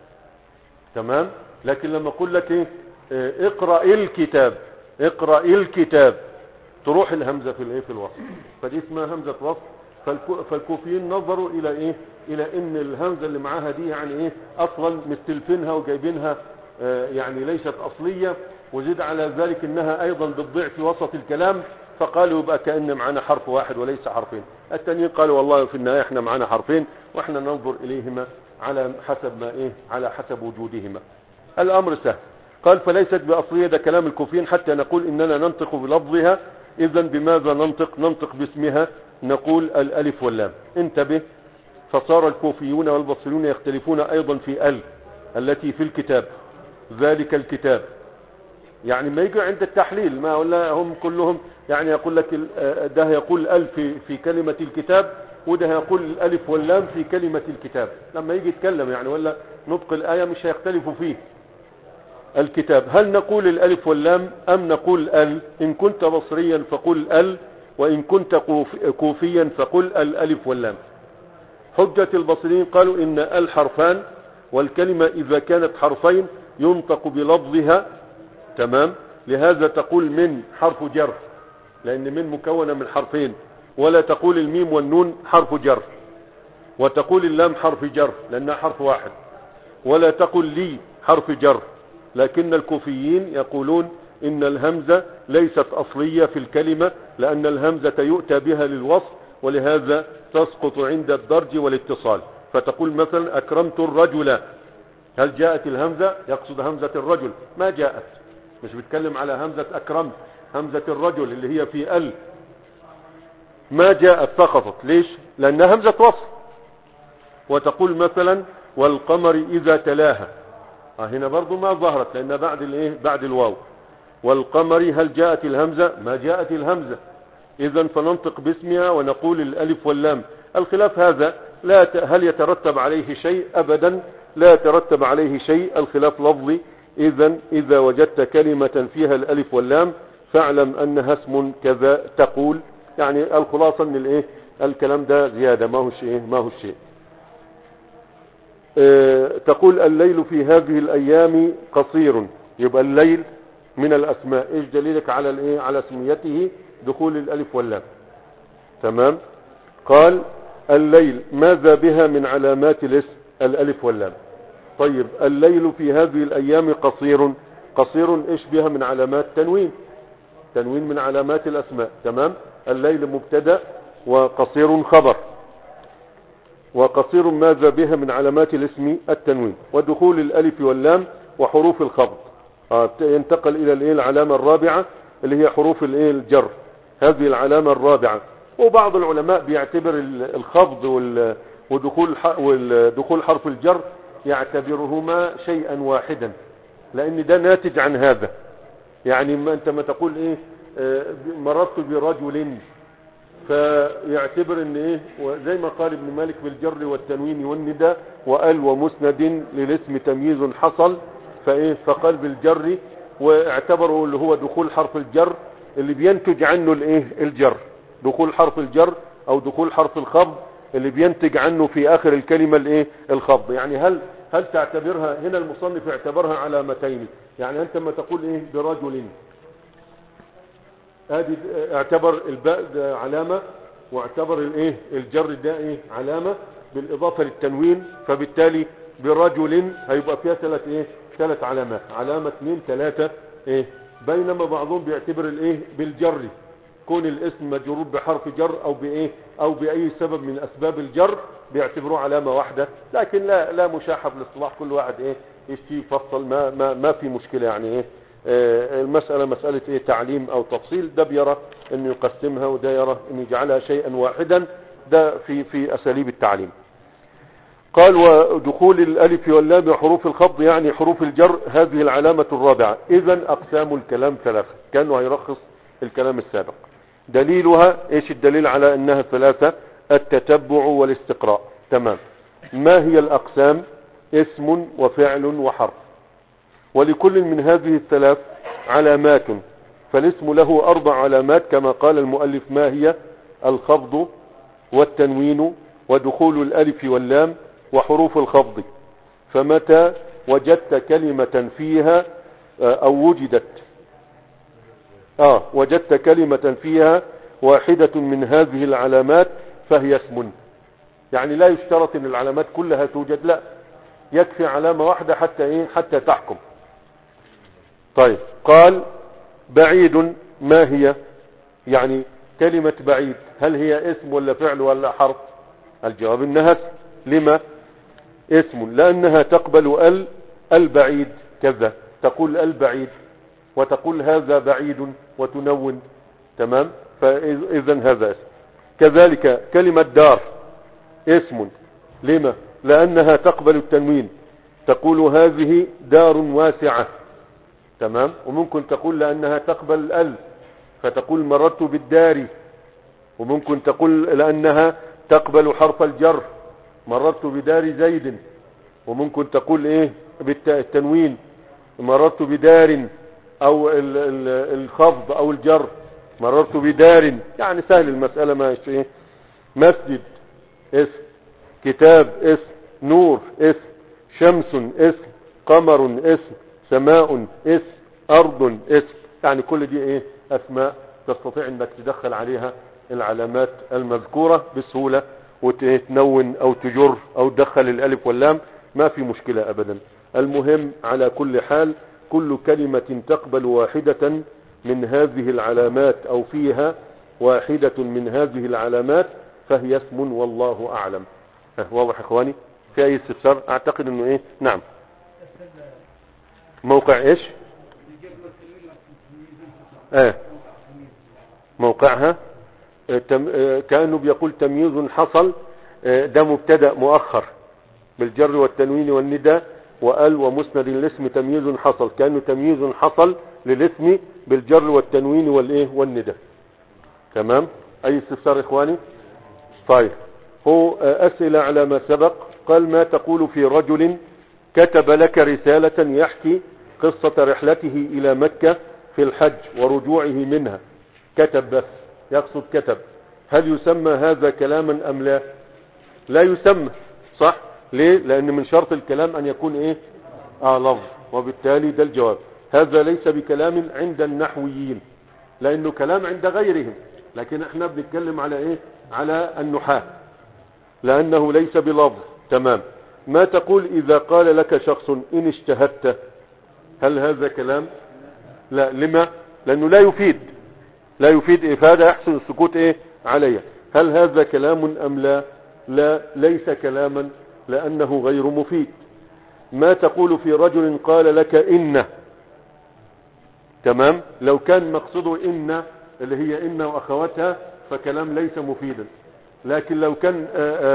تمام، لكن لما اقول لك ايه اه اقرأ الكتاب اقرأ الكتاب تروح الهمزة في الايه في الوصل، فدي اسمها همزة وصل. فالكوفيين نظروا الى ايه الى ان الهمزة اللي معاها دي يعني ايه اصلا مستلفينها وجايبينها اه يعني ليست اصلية، وزيد على ذلك انها ايضا بتضيع في وسط الكلام، فقالوا يبقى كأن معنا حرف واحد وليس حرفين. التانيين قالوا والله في النهاية احنا معنا حرفين واحنا ننظر اليهما على حسب ما ايه على حسب وجودهما. الامر سهل. قال فليست باصلية، ده كلام الكوفيين، حتى نقول اننا ننطق بلفظها. اذا بماذا ننطق؟ ننطق باسمها، نقول الالف واللام. انتبه، فصار الكوفيون والبصريون يختلفون ايضا في ال التي في الكتاب، ذلك الكتاب، يعني ما يجي عند التحليل ما ولا هم كلهم يعني يقول لك ده يقول ال في في كلمة الكتاب، وده يقول الالف واللام في كلمة الكتاب، لما يجي يتكلم يعني ولا نطق الآية مش هيختلفوا فيه. الكتاب هل نقول الالف واللام ام نقول ال؟ ان كنت بصريا فقل ال، وان كنت كوفيا فقل الالف واللام. حجة البصريين قالوا ان ال حرفان، والكلمة اذا كانت حرفين ينطق بلفظها تمام، لهذا تقول من حرف جر، لان من مكونة من حرفين، ولا تقول الميم والنون حرف جر، وتقول اللام حرف جر لانها حرف واحد، ولا تقول لي حرف جر. لكن الكوفيين يقولون ان الهمزة ليست اصلية في الكلمة، لان الهمزة يؤتى بها للوصف، ولهذا تسقط عند الدرج والاتصال. فتقول مثلا اكرمت الرجل، هل جاءت الهمزة؟ يقصد همزة الرجل، ما جاءت، مش بيتكلم على همزة اكرمت، همزة الرجل اللي هي في ال ما جاءت، سقطت. ليش؟ لانها همزة وصل. وتقول مثلا والقمر اذا تلاها، اه هنا برضو ما ظهرت لان بعد الايه بعد الواو. والقمر هل جاءت الهمزة؟ ما جاءت الهمزة، اذا فننطق باسمها ونقول الالف واللام. الخلاف هذا لا ت... هل يترتب عليه شيء؟ ابدا لا يترتب عليه شيء، الخلاف لفظي. اذا اذا وجدت كلمة فيها الالف واللام فاعلم انها اسم كذا تقول، يعني الخلاصة ان الايه الكلام ده زيادة، ما هو شيء ما هو شيء. اه تقول الليل في هذه الايام قصير، يبقى الليل من الاسماء. ايش دليلك على الايه على اسميته؟ دخول الالف واللام تمام. قال الليل ماذا بها من علامات الاسم؟ الالف واللام. طيب الليل في هذه الايام قصير، قصير ايش بها من علامات تنوين، تنوين من علامات الاسماء. تمام. الليل مبتدا وقصير خبر، وقصير ماذا بها من علامات الاسم التنوين، ودخول الالف واللام وحروف الخفض. آه ينتقل الى الايه العلامه الرابعه اللي هي حروف الايه الجر، هذه العلامه الرابعه. وبعض العلماء بيعتبر الخفض ودخول ودخول حرف الجر يعتبرهما شيئا واحدا، لان ده ناتج عن هذا. يعني ما انت ما تقول ايه آه مررت برجل، فيعتبر ان ايه زي ما قال ابن مالك بالجر والتنوين والندى وال ومسند للاسم تمييز حصل، فايه فقال بالجر، واعتبروا اللي هو دخول حرف الجر اللي بينتج عنه الايه الجر، دخول حرف الجر او دخول حرف الخفض اللي بينتج عنه في اخر الكلمه الايه الخفض. يعني هل هل تعتبرها هنا المصنف اعتبرها علامتين، يعني انت لما تقول ايه برجل ادي اعتبر الباء ده علامه، واعتبر الايه الجر ده ايه علامه بالاضافه للتنوين، فبالتالي برجل هيبقى فيها ثلاث ايه ثلاث علامات، علامه اثنين ثلاثه ايه. بينما بعضهم بيعتبر الايه بالجر كون الاسم مجرور بحرف جر او بايه او باي سبب من اسباب الجر بيعتبروه علامه واحده، لكن لا لا مشاحه بالاصطلاح، كل واحد ايه يشتي يفصل، ما ما ما في مشكله. يعني ايه آه المساله مساله ايه تعليم او تفصيل، ده بيرى انه يقسمها وده يرى انه يجعلها شيئا واحدا، ده في في اساليب التعليم. قال ودخول الالف واللام وحروف الخفض يعني حروف الجر، هذه العلامه الرابعه. اذا اقسام الكلام ثلاثه، كانه هيرخص الكلام السابق. دليلها ايش الدليل على انها ثلاثة؟ التتبع والاستقراء. تمام. ما هي الاقسام؟ اسم وفعل وحرف، ولكل من هذه الثلاث علامات، فالاسم له اربع علامات كما قال المؤلف. ما هي؟ الخفض والتنوين ودخول الالف واللام وحروف الخفض. فمتى وجدت كلمة فيها او وجدت اه وجدت كلمة فيها واحدة من هذه العلامات فهي اسم. يعني لا يشترط ان العلامات كلها توجد، لا، يكفي علامة واحدة حتى ايه حتى تحكم. طيب قال بعيد، ما هي؟ يعني كلمة بعيد هل هي اسم ولا فعل ولا حرف؟ الجواب انها اسم. لما اسم؟ لانها تقبل ال البعيد كذا، تقول البعيد وتقول هذا بعيد وتنون. تمام. فاذا هذا اسم. كذلك كلمة دار اسم. لما؟ لانها تقبل التنوين، تقول هذه دار واسعة. تمام. وممكن تقول لانها تقبل ال فتقول مررت بالدار، وممكن تقول لانها تقبل حرف الجر مررت بدار زيد، وممكن تقول ايه بالتنوين مررت بدار، او الخفض او الجر مررت بدار. يعني سهل المسألة، ما ايه مسجد اسم، كتاب اسم، نور اسم، شمس اسم، قمر اسم، سماء اسم، ارض اسم. يعني كل دي ايه اسماء تستطيع انك تدخل عليها العلامات المذكورة بسهولة وتنون او تجر او تدخل الالف واللام، ما في مشكلة ابدا. المهم على كل حال كل كلمة تقبل واحدة من هذه العلامات او فيها واحدة من هذه العلامات فهي اسم، والله اعلم. واضح اخواني؟ في اي استفسار؟ اعتقد انه ايه نعم. موقع ايش؟ اه موقعها كأنه بيقول تمييز حصل، ده مبتدأ مؤخر بالجر والتنوين والندى وال ومسند الاسم تمييز حصل، كأنه تمييز حصل للاسم بالجر والتنوين والايه والندى. تمام. اي استفسار اخواني؟ طيب هو اسئلة على ما سبق. قال ما تقول في رجل كتب لك رسالة يحكي قصة رحلته الى مكة في الحج ورجوعه منها، كتب بس يقصد كتب، هل يسمى هذا كلاما ام لا؟ لا يسمى، صح؟ ليه؟ لان من شرط الكلام ان يكون ايه اه لفظ، وبالتالي ده الجواب. هذا ليس بكلام عند النحويين لانه كلام عند غيرهم، لكن احنا بنتكلم على ايه على النحاة، لانه ليس بلفظ. تمام. ما تقول إذا قال لك شخص إن اجتهدت؟ هل هذا كلام؟ لا. لما؟ لأنه لا يفيد، لا يفيد إفادة، يحسن السكوت إيه عليه. هل هذا كلام أم لا؟ لا، ليس كلاما لأنه غير مفيد. ما تقول في رجل قال لك إن؟ تمام، لو كان مقصده إن اللي هي إن وأخواتها فكلام ليس مفيدا. لكن لو كان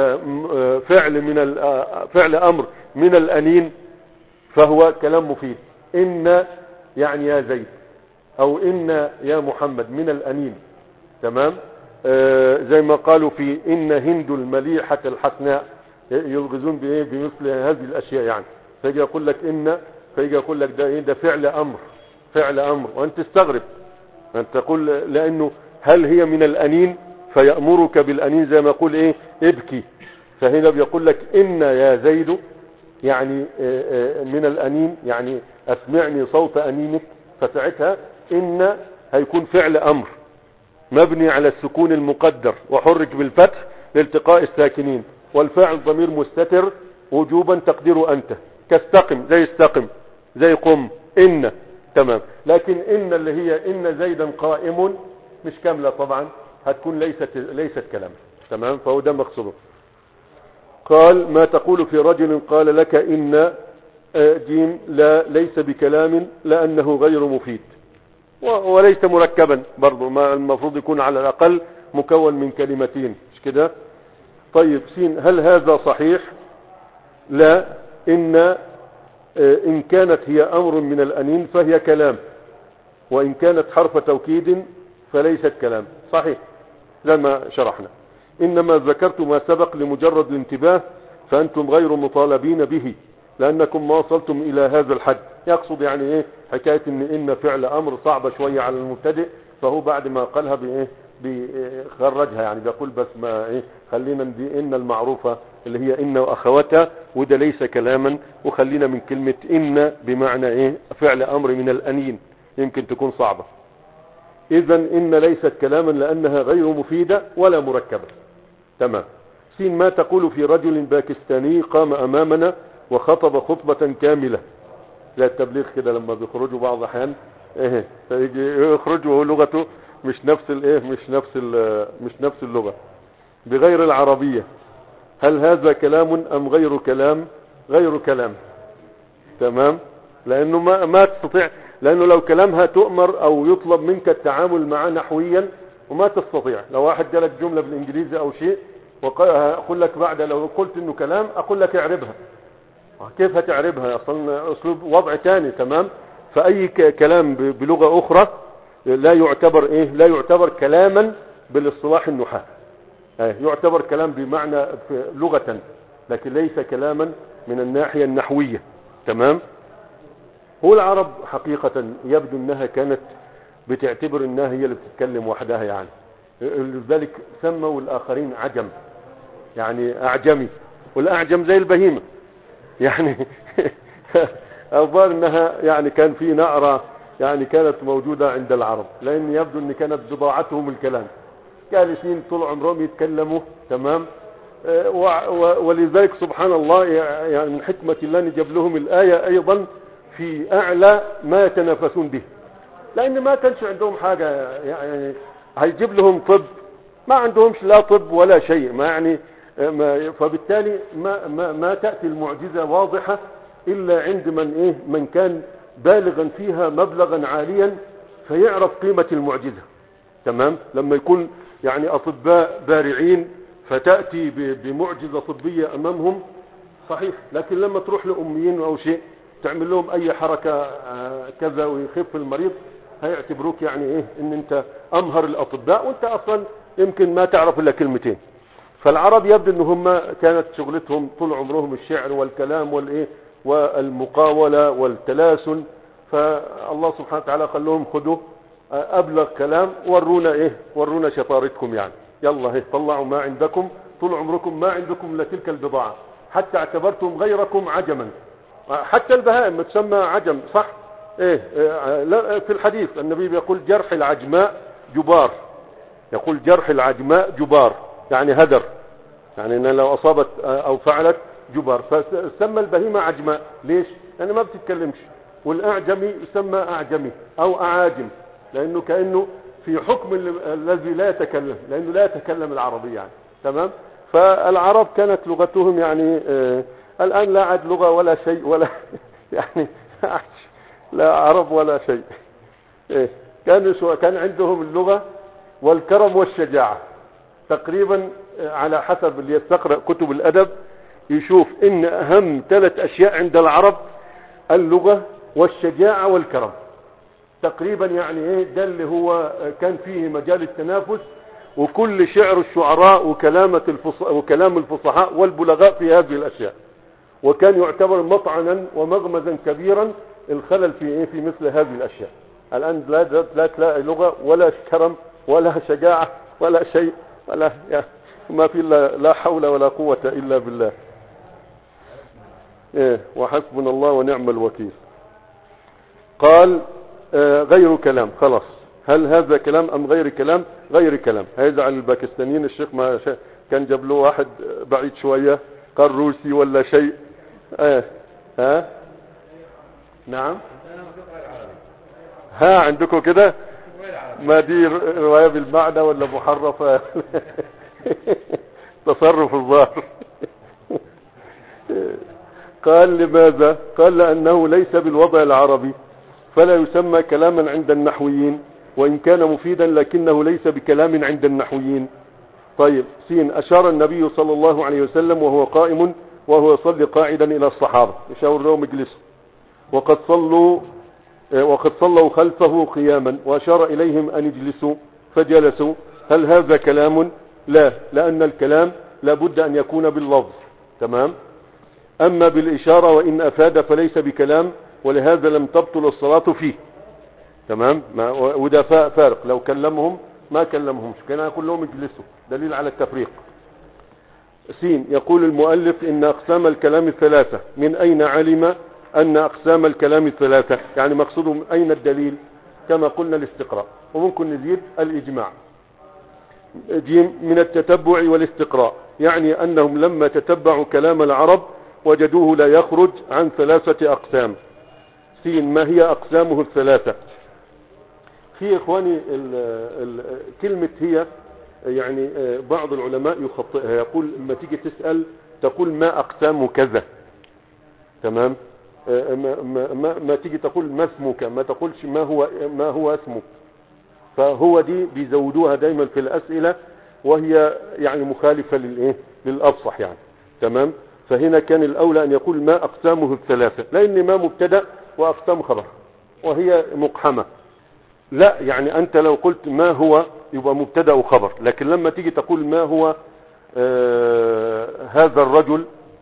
فعل من فعل أمر من الأنين فهو كلام مفيد. إن يعني يا زيد، أو إن يا محمد من الأنين. تمام. آه زي ما قالوا في إن هند المليحة الحسناء، يلغزون بإيه بمثل هذه الأشياء يعني. فيجي يقول لك إن، فيجي يقول لك ده إيه؟ ده فعل أمر، فعل أمر، وأنت تستغرب أنت تقول لأنه هل هي من الأنين فيأمرك بالأنين زي ما يقول إيه ابكي. فهنا بيقول لك إن يا زيد يعني آه آه من الأنين، يعني أسمعني صوت أنينك. فساعتها إن هيكون فعل أمر مبني على السكون المقدر وحرك بالفتح لالتقاء الساكنين، والفاعل ضمير مستتر وجوبا تقديره أنت، كاستقم زي استقم زي قم إن. تمام. لكن إن اللي هي إن زيدا قائم مش كاملة طبعا، هتكون ليست ليست كلام. تمام. فهو ده مقصوده. قال ما تقول في رجل قال لك إن جيم؟ لا، ليس بكلام لأنه غير مفيد وليس مركبا برضو، ما المفروض يكون على الأقل مكون من كلمتين، مش كده؟ طيب سين، هل هذا صحيح؟ لا. إن إن كانت هي أمر من الأنين فهي كلام، وإن كانت حرف توكيد فليست كلام. صحيح لما شرحنا. إنما ذكرت ما سبق لمجرد الانتباه، فأنتم غير مطالبين به لأنكم ما وصلتم إلى هذا الحد. يقصد يعني إيه حكاية إن إن فعل أمر صعبة شوية على المبتدئ، فهو بعد ما قالها بإيه بيخرجها، يعني بيقول بس ما إيه خلينا دي إن المعروفة اللي هي إن وأخواتها، وده ليس كلاما، وخلينا من كلمة إن بمعنى إيه فعل أمر من الأنين، يمكن تكون صعبة. إذا إن ليست كلاما لأنها غير مفيدة ولا مركبة. تمام. سين، ما تقول في رجل باكستاني قام أمامنا وخطب خطبة كاملة؟ لا التبليغ كده لما بيخرجوا بعض احيان ايه فيجي يخرج وهو لغته مش نفس الايه مش نفس مش نفس اللغة بغير العربية. هل هذا كلام ام غير كلام؟ غير كلام. تمام. لانه ما ما تستطيع، لانه لو كلامها تؤمر او يطلب منك التعامل معه نحويا وما تستطيع. لو واحد جالك جملة بالانجليزي او شيء واقول لك بعد لو قلت انه كلام اقول لك اعربها، كيف هتعربها؟ اصلا اسلوب وضع تاني. تمام. فاي كلام بلغة اخرى لا يعتبر ايه لا يعتبر كلاما بالاصطلاح النحاة. يعتبر كلام بمعنى لغة، لكن ليس كلاما من الناحية النحوية. تمام. هو العرب حقيقة يبدو انها كانت بتعتبر انها هي اللي بتتكلم وحدها، يعني لذلك سموا الاخرين عجم، يعني اعجمي، والاعجم زي البهيمة يعني الظاهر انها يعني كان في نعرة يعني كانت موجودة عند العرب، لان يبدو ان كانت بضاعتهم الكلام، جالسين طول عمرهم يتكلموا. تمام. ولذلك سبحان الله يعني من حكمة الله نجيب لهم الآية ايضا في اعلى ما يتنافسون به، لان ما كانش عندهم حاجة، يعني هيجيب لهم طب ما عندهمش لا طب ولا شيء، ما يعني ما فبالتالي ما, ما, ما تأتي المعجزة واضحة إلا عند من إيه من كان بالغا فيها مبلغا عاليا فيعرف قيمة المعجزة. تمام. لما يكون يعني أطباء بارعين فتأتي بمعجزة طبية أمامهم صحيح، لكن لما تروح لأميين أو شيء تعمل لهم أي حركة كذا ويخف المريض هيعتبروك يعني إيه إن أنت أمهر الأطباء وأنت أصلا يمكن ما تعرف إلا كلمتين. فالعرب يبدو ان هم كانت شغلتهم طول عمرهم الشعر والكلام والايه والمقاولة والتلاسن، فالله سبحانه وتعالى قال لهم خذوا ابلغ كلام ورونا ايه ورونا شطارتكم، يعني يلا هي طلعوا ما عندكم، طول عمركم ما عندكم الا تلك البضاعة، حتى اعتبرتم غيركم عجما. حتى البهائم تسمى عجم صح ايه, إيه لا في الحديث النبي بيقول جرح العجماء جبار، يقول جرح العجماء جبار يعني هدر، يعني ان لو اصابت او فعلت جبار، فسمى البهيمة عجماء. ليش؟ لأنه ما بتتكلمش. والأعجمي يسمى أعجمي أو أعاجم، لأنه كأنه في حكم الذي لا يتكلم، لأنه لا يتكلم العربية يعني. تمام. فالعرب كانت لغتهم يعني آه الآن لا عاد لغة ولا شيء ولا يعني لا عرب ولا شيء. إيه كان كان عندهم اللغة والكرم والشجاعة تقريبا، على حسب اللي يستقرأ كتب الأدب يشوف إن أهم ثلاث أشياء عند العرب اللغة والشجاعة والكرم تقريبا. يعني إيه ده اللي هو كان فيه مجال التنافس، وكل شعر الشعراء وكلامة الفص... وكلام الفصحاء والبلغاء في هذه الأشياء. وكان يعتبر مطعنا ومغمزا كبيرا الخلل في إيه في مثل هذه الأشياء. الآن لا لا تلاقي لغة ولا كرم ولا شجاعة ولا شيء ولا يعني ما في لا, لا حول ولا قوة إلا بالله. إيه وحسبنا الله ونعم الوكيل. قال آه غير كلام. خلاص، هل هذا كلام أم غير كلام؟ غير كلام. هيزعل الباكستانيين. الشيخ ما كان جاب له واحد بعيد شوية قال روسي ولا شيء. آه. ها نعم. ها عندكم كده ما دي رواية بالمعنى ولا محرفة؟ تصرف الظاهر. قال لماذا؟ قال لأنه ليس بالوضع العربي فلا يسمى كلاما عند النحويين، وإن كان مفيدا لكنه ليس بكلام عند النحويين. طيب سين. أشار النبي صلى الله عليه وسلم وهو قائم وهو يصلي قاعدا إلى الصحابة يشاور لهم اجلسوا، وقد صلوا وقد صلوا خلفه قياما وأشار إليهم أن يجلسوا فجلسوا. هل هذا كلام؟ لا، لأن الكلام لابد أن يكون باللفظ. تمام. أما بالإشارة وإن أفاد فليس بكلام، ولهذا لم تبطل الصلاة فيه. تمام. وده فارق، لو كلمهم ما كلمهمش كان يقول لهم اجلسوا، دليل على التفريق. سين. يقول المؤلف إن أقسام الكلام الثلاثة. من أين علم أن أقسام الكلام الثلاثة؟ يعني مقصودهم أين الدليل؟ كما قلنا الاستقراء، وممكن نزيد الإجماع. جيم. من التتبع والاستقراء، يعني أنهم لما تتبعوا كلام العرب وجدوه لا يخرج عن ثلاثة أقسام. سين. ما هي أقسامه الثلاثة؟ في إخواني ال ال كلمة هي يعني بعض العلماء يخطئها، يقول لما تيجي تسأل تقول ما أقسام كذا. تمام. ما, ما, ما, ما تيجي تقول ما اسمك، ما تقولش ما هو ما هو اسمك. فهو دي بيزودوها دايما في الأسئلة، وهي يعني مخالفة للإيه للأفصح يعني. تمام. فهنا كان الأولى أن يقول ما أقسامه الثلاثة، لأن ما مبتدأ وأقسام خبر وهي مقحمة. لا يعني أنت لو قلت ما هو يبقى مبتدأ وخبر، لكن لما تيجي تقول ما هو آه هذا الرجل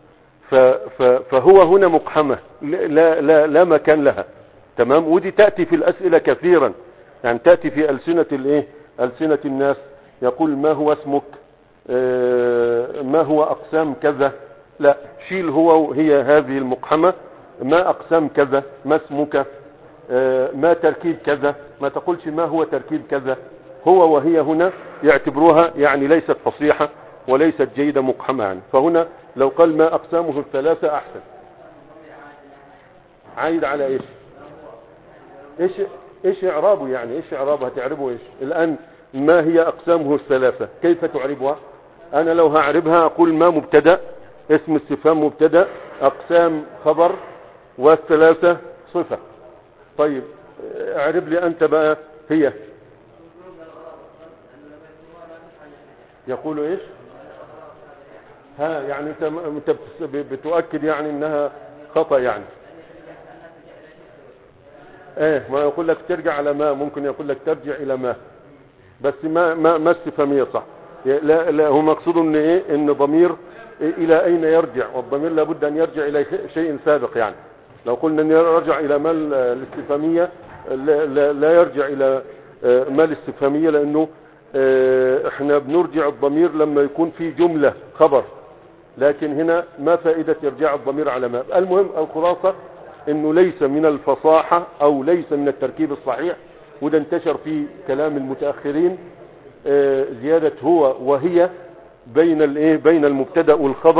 فهو هنا مقحمة لا, لا, لا مكان لها. تمام. ودي تأتي في الأسئلة كثيرا، يعني تأتي في ألسنة الايه ألسنة الناس. يقول ما هو اسمك، آه ما هو أقسام كذا. لا، شيل هو هي هذه المقحمة. ما أقسام كذا، ما اسمك، آه ما تركيب كذا. ما تقولش ما هو تركيب كذا. هو وهي هنا يعتبروها يعني ليست فصيحة وليست جيدة، مقحمة يعني. فهنا لو قال ما أقسامه الثلاثة أحسن. عايد على إيش إيش إيش إعرابه يعني إيش إعرابه هتعربه إيش الآن؟ ما هي أقسامه الثلاثة كيف تعربها؟ أنا لو هعربها أقول ما مبتدأ، اسم استفهام مبتدأ، أقسام خبر، والثلاثة صفة. طيب اعرب لي أنت بقى. هي يقول إيش؟ ها يعني انت بتؤكد يعني انها خطأ يعني. ايه ما يقول لك ترجع على ما، ممكن يقول لك ترجع الى ما، بس ما ما ما استفهامية صح. لا لا هو مقصود ان ايه ان ضمير إيه الى اين يرجع، والضمير لابد ان يرجع الى شيء سابق يعني. لو قلنا ان يرجع الى ما الاستفهامية لا, لا, لا يرجع الى ما الاستفهامية، لانه احنا بنرجع الضمير لما يكون في جملة خبر، لكن هنا ما فائدة ارجاع الضمير على ما. المهم الخلاصة انه ليس من الفصاحة او ليس من التركيب الصحيح، وده انتشر في كلام المتأخرين زيادة هو وهي بين الايه بين المبتدا والخبر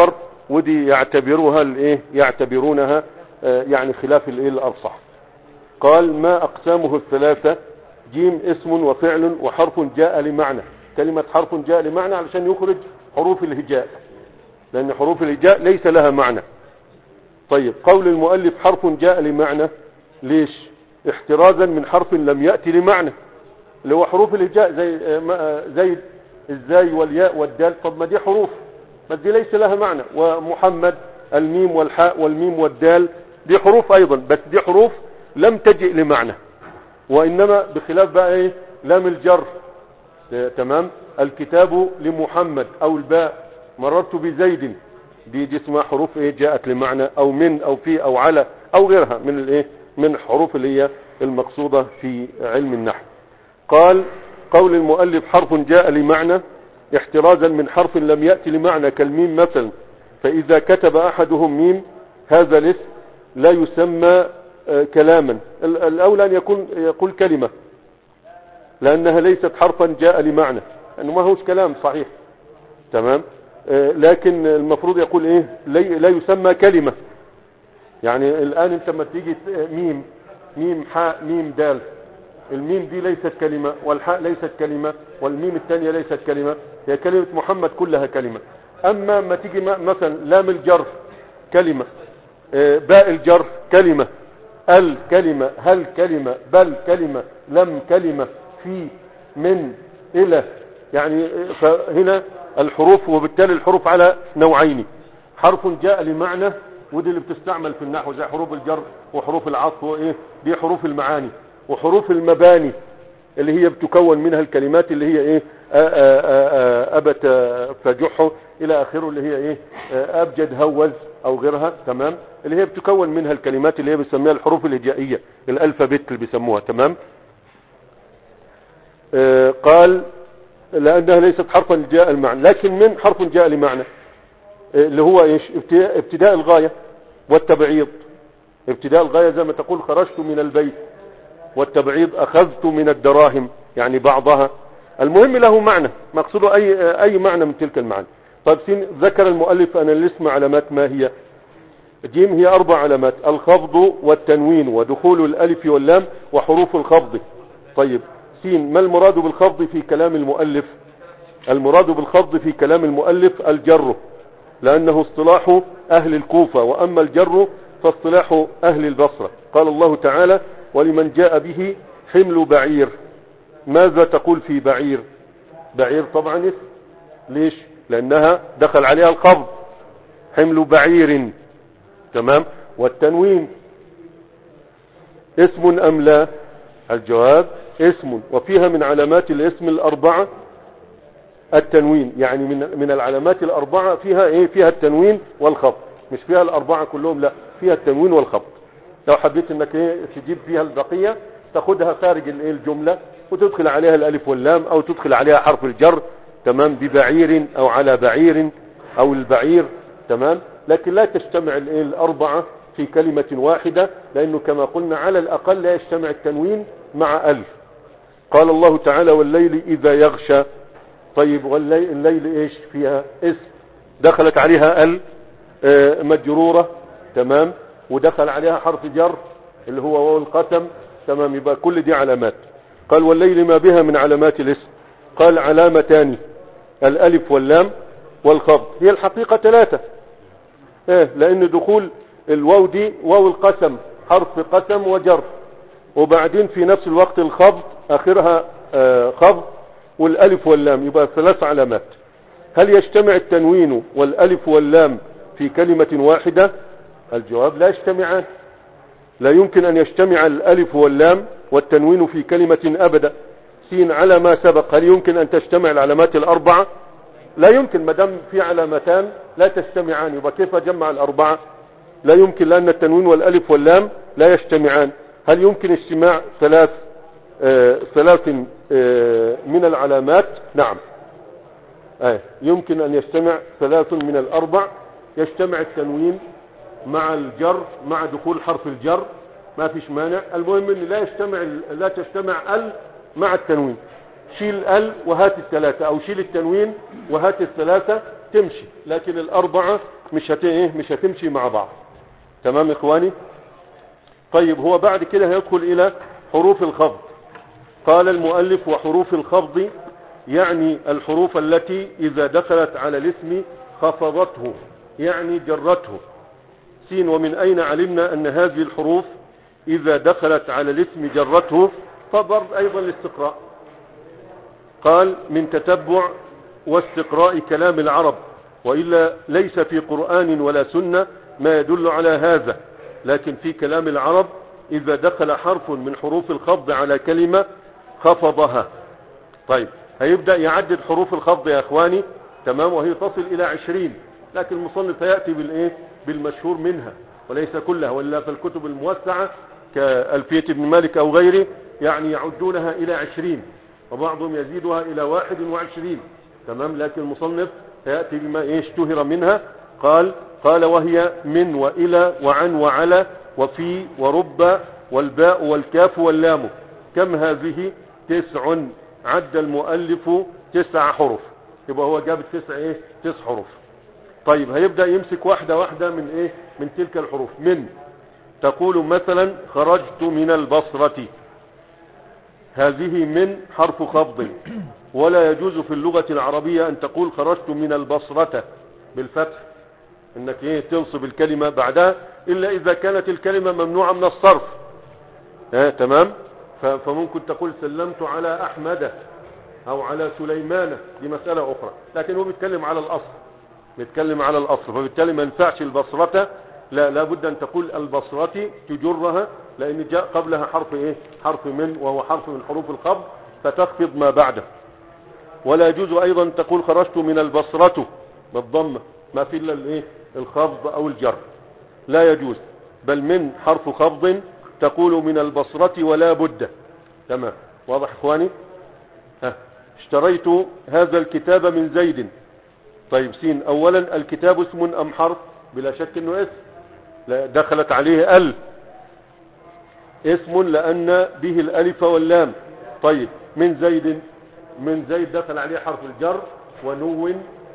ودي يعتبروها الايه يعتبرونها آه يعني خلاف الايه الأرصح. قال ما أقسامه الثلاثة؟ جيم اسم وفعل وحرف جاء لمعنى. كلمة حرف جاء لمعنى علشان يخرج حروف الهجاء، لأن حروف الهجاء ليس لها معنى. طيب قول المؤلف حرف جاء لمعنى، ليش؟ احترازا من حرف لم يأتي لمعنى، اللي هو حروف الهجاء زي زيد الزاي والياء والدال. طب ما دي حروف، بس دي ليس لها معنى. ومحمد الميم والحاء والميم والدال دي حروف أيضا، بس دي حروف لم تجئ لمعنى. وإنما بخلاف بقى ايه لام الجر، تمام، الكتاب لمحمد او الباء مررت بزيد، دي دي اسمها حروف ايه جاءت لمعنى، او من او في او على او غيرها من الايه من الحروف اللي هي المقصودة في علم النحو. قال قول المؤلف حرف جاء لمعنى احترازا من حرف لم يأتي لمعنى كالميم مثلا، فإذا كتب أحدهم ميم هذا الاسم لا يسمى كلاما. الأولى أن يكون يقول كلمة، لأنها ليست حرفا جاء لمعنى، أنه ما هوش كلام صحيح، تمام. لكن المفروض يقول إيه لا يسمى كلمة. يعني الآن أنت ما تيجي ميم ميم حاء ميم دال، الميم دي ليست كلمة، والحاء ليست كلمة، والميم الثانية ليست كلمة، هي كلمة محمد كلها كلمة. أما ما تيجي مثلا لام الجر كلمة، باء الجر كلمة، ال كلمة، هل كلمة، بل كلمة، لم كلمة، في، من، إلى. يعني فهنا الحروف، وبالتالي الحروف على نوعين، حرف جاء لمعنى ودي اللي بتستعمل في النحو زي حروف الجر وحروف العطف وايه دي حروف المعاني، وحروف المباني اللي هي بتكون منها الكلمات اللي هي ايه أبت فجح الى اخره، اللي هي ايه ابجد هوز او غيرها، تمام، اللي هي بتكون منها الكلمات اللي هي بيسميها الحروف الهجائية الالفابت اللي بيسموها، تمام. آه قال لانها ليست حرفا جاء المعنى، لكن من حرف جاء لمعنى آه اللي هو ايش ابتداء الغاية والتبعيض. ابتداء الغاية زي ما تقول خرجت من البيت، والتبعيض اخذت من الدراهم، يعني بعضها. المهم له معنى مقصوده اي اي معنى من تلك المعاني. طيب سين ذكر المؤلف ان الاسم علامات ما هي؟ جيم هي اربع علامات: الخفض والتنوين ودخول الالف واللام وحروف الخفض. طيب سين ما المراد بالخفض في كلام المؤلف؟ المراد بالخفض في كلام المؤلف الجر، لانه اصطلاح اهل الكوفة، واما الجر فاصطلاح اهل البصرة. قال الله تعالى: ولمن جاء به حمل بعير. ماذا تقول في بعير؟ بعير طبعا اسم، ليش؟ لانها دخل عليها الخفض، حمل بعير، تمام. والتنوين اسم ام لا؟ الجواب اسم، وفيها من علامات الاسم الاربعة التنوين، يعني من من العلامات الاربعة فيها ايه فيها التنوين والخفض، مش فيها الاربعة كلهم، لا فيها التنوين والخفض. لو حبيت انك ايه تجيب فيها البقية تاخدها خارج الايه الجملة وتدخل عليها الالف واللام، او تدخل عليها حرف الجر، تمام، ببعير او على بعير او البعير، تمام. لكن لا تجتمع الايه الاربعة في كلمة واحدة، لانه كما قلنا على الاقل لا يجتمع التنوين مع الف. قال الله تعالى: والليل اذا يغشى. طيب والليل الليل ايش فيها؟ اسم، دخلت عليها ال آه مجرورة، تمام، ودخل عليها حرف جر اللي هو واو القسم، تمام. يبقى كل دي علامات. قال: والليل ما بها من علامات الاسم؟ قال: علامتان، الالف واللام والخفض. هي الحقيقة ثلاثة، ايه، لان دخول الواو دي واو القسم حرف قسم وجر، وبعدين في نفس الوقت الخفض اخرها آه خفض، والالف واللام، يبقى ثلاث علامات. هل يجتمع التنوين والالف واللام في كلمة واحدة؟ الجواب: لا يجتمعان، لا يمكن ان يجتمع الالف واللام والتنوين في كلمة ابدا. سين على ما سبق، هل يمكن ان تجتمع العلامات الاربعة؟ لا يمكن، ما دام في علامتان لا تجتمعان، يبقى كيف جمع الاربعة؟ لا يمكن، لان التنوين والالف واللام لا يجتمعان. هل يمكن اجتماع ثلاث آه ثلاث آه من العلامات؟ نعم، آه يمكن ان يجتمع ثلاث من الاربع. يجتمع التنوين مع الجر مع دخول حرف الجر، ما فيش مانع. المهم ان لا يجتمع لا تجتمع ال مع التنوين. شيل ال وهات الثلاثة، او شيل التنوين وهات الثلاثة، تمشي. لكن الاربعة مش هت ايه مش هتمشي مع بعض. تمام اخواني. طيب هو بعد كده هيدخل الى حروف الخفض. قال المؤلف وحروف الخفض يعني الحروف التي اذا دخلت على الاسم خفضته يعني جرته. سين ومن اين علمنا ان هذه الحروف اذا دخلت على الاسم جرته؟ فضرب ايضا الاستقراء. قال من تتبع واستقراء كلام العرب، وإلا ليس في قرآن ولا سنة ما يدل على هذا، لكن في كلام العرب إذا دخل حرف من حروف الخفض على كلمة خفضها. طيب هيبدأ يعدد حروف الخفض يا أخواني. تمام. وهي تصل إلى عشرين، لكن المصنف يأتي بالإيه بالمشهور منها وليس كلها، ولا في الكتب الموسعة كألفية ابن مالك أو غيره يعني يعدونها إلى عشرين، وبعضهم يزيدها إلى واحد وعشرين. تمام. لكن المصنف يأتي بما اشتهر منها. قال قال وهي من وإلى وعن وعلى وفي ورب والباء والكاف واللام. كم هذه؟ تسع. عد المؤلف تسع حروف. يبقى هو جاب التسع ايه تسع حروف. طيب هيبدأ يمسك واحدة واحدة من ايه من تلك الحروف. من تقول مثلا خرجت من البصرة، هذه من حرف خفض، ولا يجوز في اللغة العربية أن تقول خرجت من البصرة بالفتح، انك ايه تنصب الكلمة بعدها، إلا إذا كانت الكلمة ممنوعة من الصرف. اه تمام. فممكن تقول سلمت على أحمد أو على سليمان، دي مسألة أخرى، لكن هو بيتكلم على الأصل بيتكلم على الأصل فبالتالي ما ينفعش البصرة، لا لابد أن تقول البصرة تجرها، لأن جاء قبلها حرف إيه حرف من، وهو حرف من حروف الخفض فتخفض ما بعده. ولا يجوز أيضا تقول خرجت من البصرة بالضمة، ما في إلا الإيه الخفض أو الجر، لا يجوز. بل من حرف خفض تقول من البصرة ولا بد. تمام. واضح إخواني؟ ها. اشتريت هذا الكتاب من زيد. طيب سين أولا الكتاب اسم أم حرف؟ بلا شك أنه اسم، لا دخلت عليه ال، اسم لأن به الألف واللام. طيب من زيد، من زيد دخل عليه حرف الجر ونو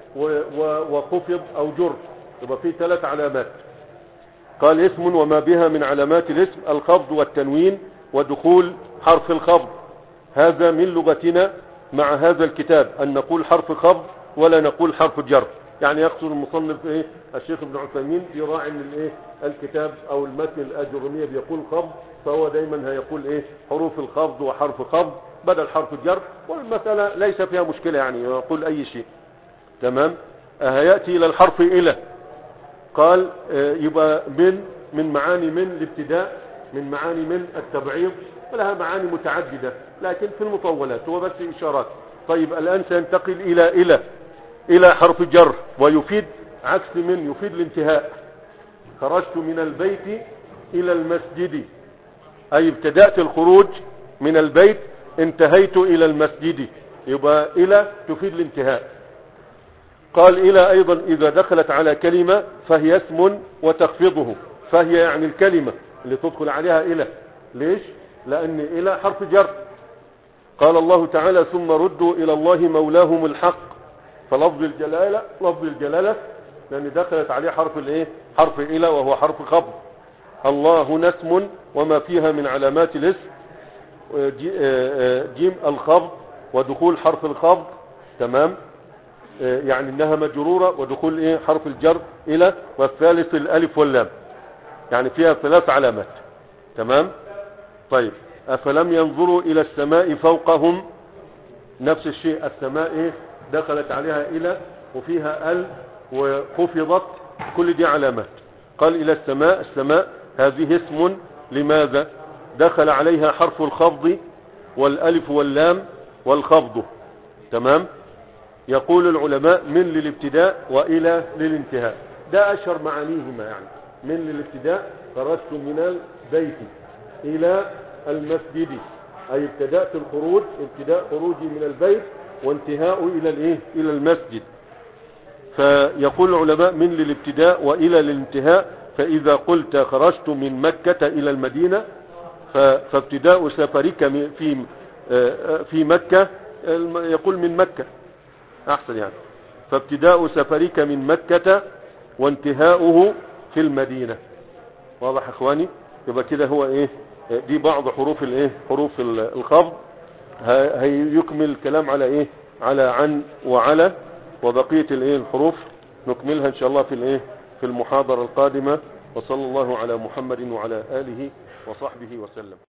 وخفض أو جر، يبقى فيه ثلاث علامات. قال اسم وما بها من علامات الاسم الخفض والتنوين ودخول حرف الخفض. هذا من لغتنا مع هذا الكتاب أن نقول حرف خفض ولا نقول حرف جر. يعني يقصد المصنف ايه الشيخ ابن عثيمين يراعي ان الايه الكتاب او المتن الاجرمية بيقول خفض، فهو دايما هيقول ايه حروف الخفض وحرف خفض بدل حرف الجر، والمسألة ليس فيها مشكلة يعني يقول اي شيء. تمام. هيأتي الى الحرف الى. قال يبقى من من معاني من الابتداء، من معاني من التبعيض، ولها معاني متعددة لكن في المطولات هو بس إشارات. طيب الآن سينتقل إلى إلى إلى حرف جر، ويفيد عكس من، يفيد الانتهاء. خرجت من البيت إلى المسجد، أي ابتدأت الخروج من البيت انتهيت إلى المسجد، يبقى إلى تفيد الانتهاء. قال إلى أيضا إذا دخلت على كلمة فهي اسم وتخفضه، فهي يعني الكلمة اللي تدخل عليها إلى. ليش؟ لأن إلى حرف جر. قال الله تعالى ثم ردوا إلى الله مولاهم الحق، فلفظ الجلالة لفظ الجلالة لأن دخلت عليه حرف الإيه حرف إلى وهو حرف خفض. الله نسم وما فيها من علامات الاسم جيم الخفض ودخول حرف الخفض. تمام. يعني انها مجرورة ودخول ايه حرف الجر الى، والثالث الالف واللام، يعني فيها ثلاث علامات. تمام. طيب افلم ينظروا الى السماء فوقهم، نفس الشيء السماء ايه دخلت عليها الى وفيها ال وخفضت، كل دي علامات. قال الى السماء، السماء هذه اسم لماذا؟ دخل عليها حرف الخفض والالف واللام والخفض. تمام. يقول العلماء من للابتداء وإلى للانتهاء، ده أشهر معانيهما. يعني من للابتداء خرجت من البيت إلى المسجد، أي ابتدأت الخروج، ابتداء خروجي من البيت وانتهاء إلى الإيه إلى المسجد. فيقول العلماء من للابتداء وإلى للانتهاء. فإذا قلت خرجت من مكة إلى المدينة فابتداء سفرك في في مكة، يقول من مكة أحسن يعني. فابتداء سفرك من مكة وانتهاؤه في المدينة. واضح اخواني؟ يبقى كده هو ايه، دي بعض حروف الايه، حروف الخفض. هيكمل الكلام على ايه، على عن وعلى، وبقية الايه الحروف نكملها ان شاء الله في الايه، في المحاضرة القادمة. وصلى الله على محمد وعلى آله وصحبه وسلم.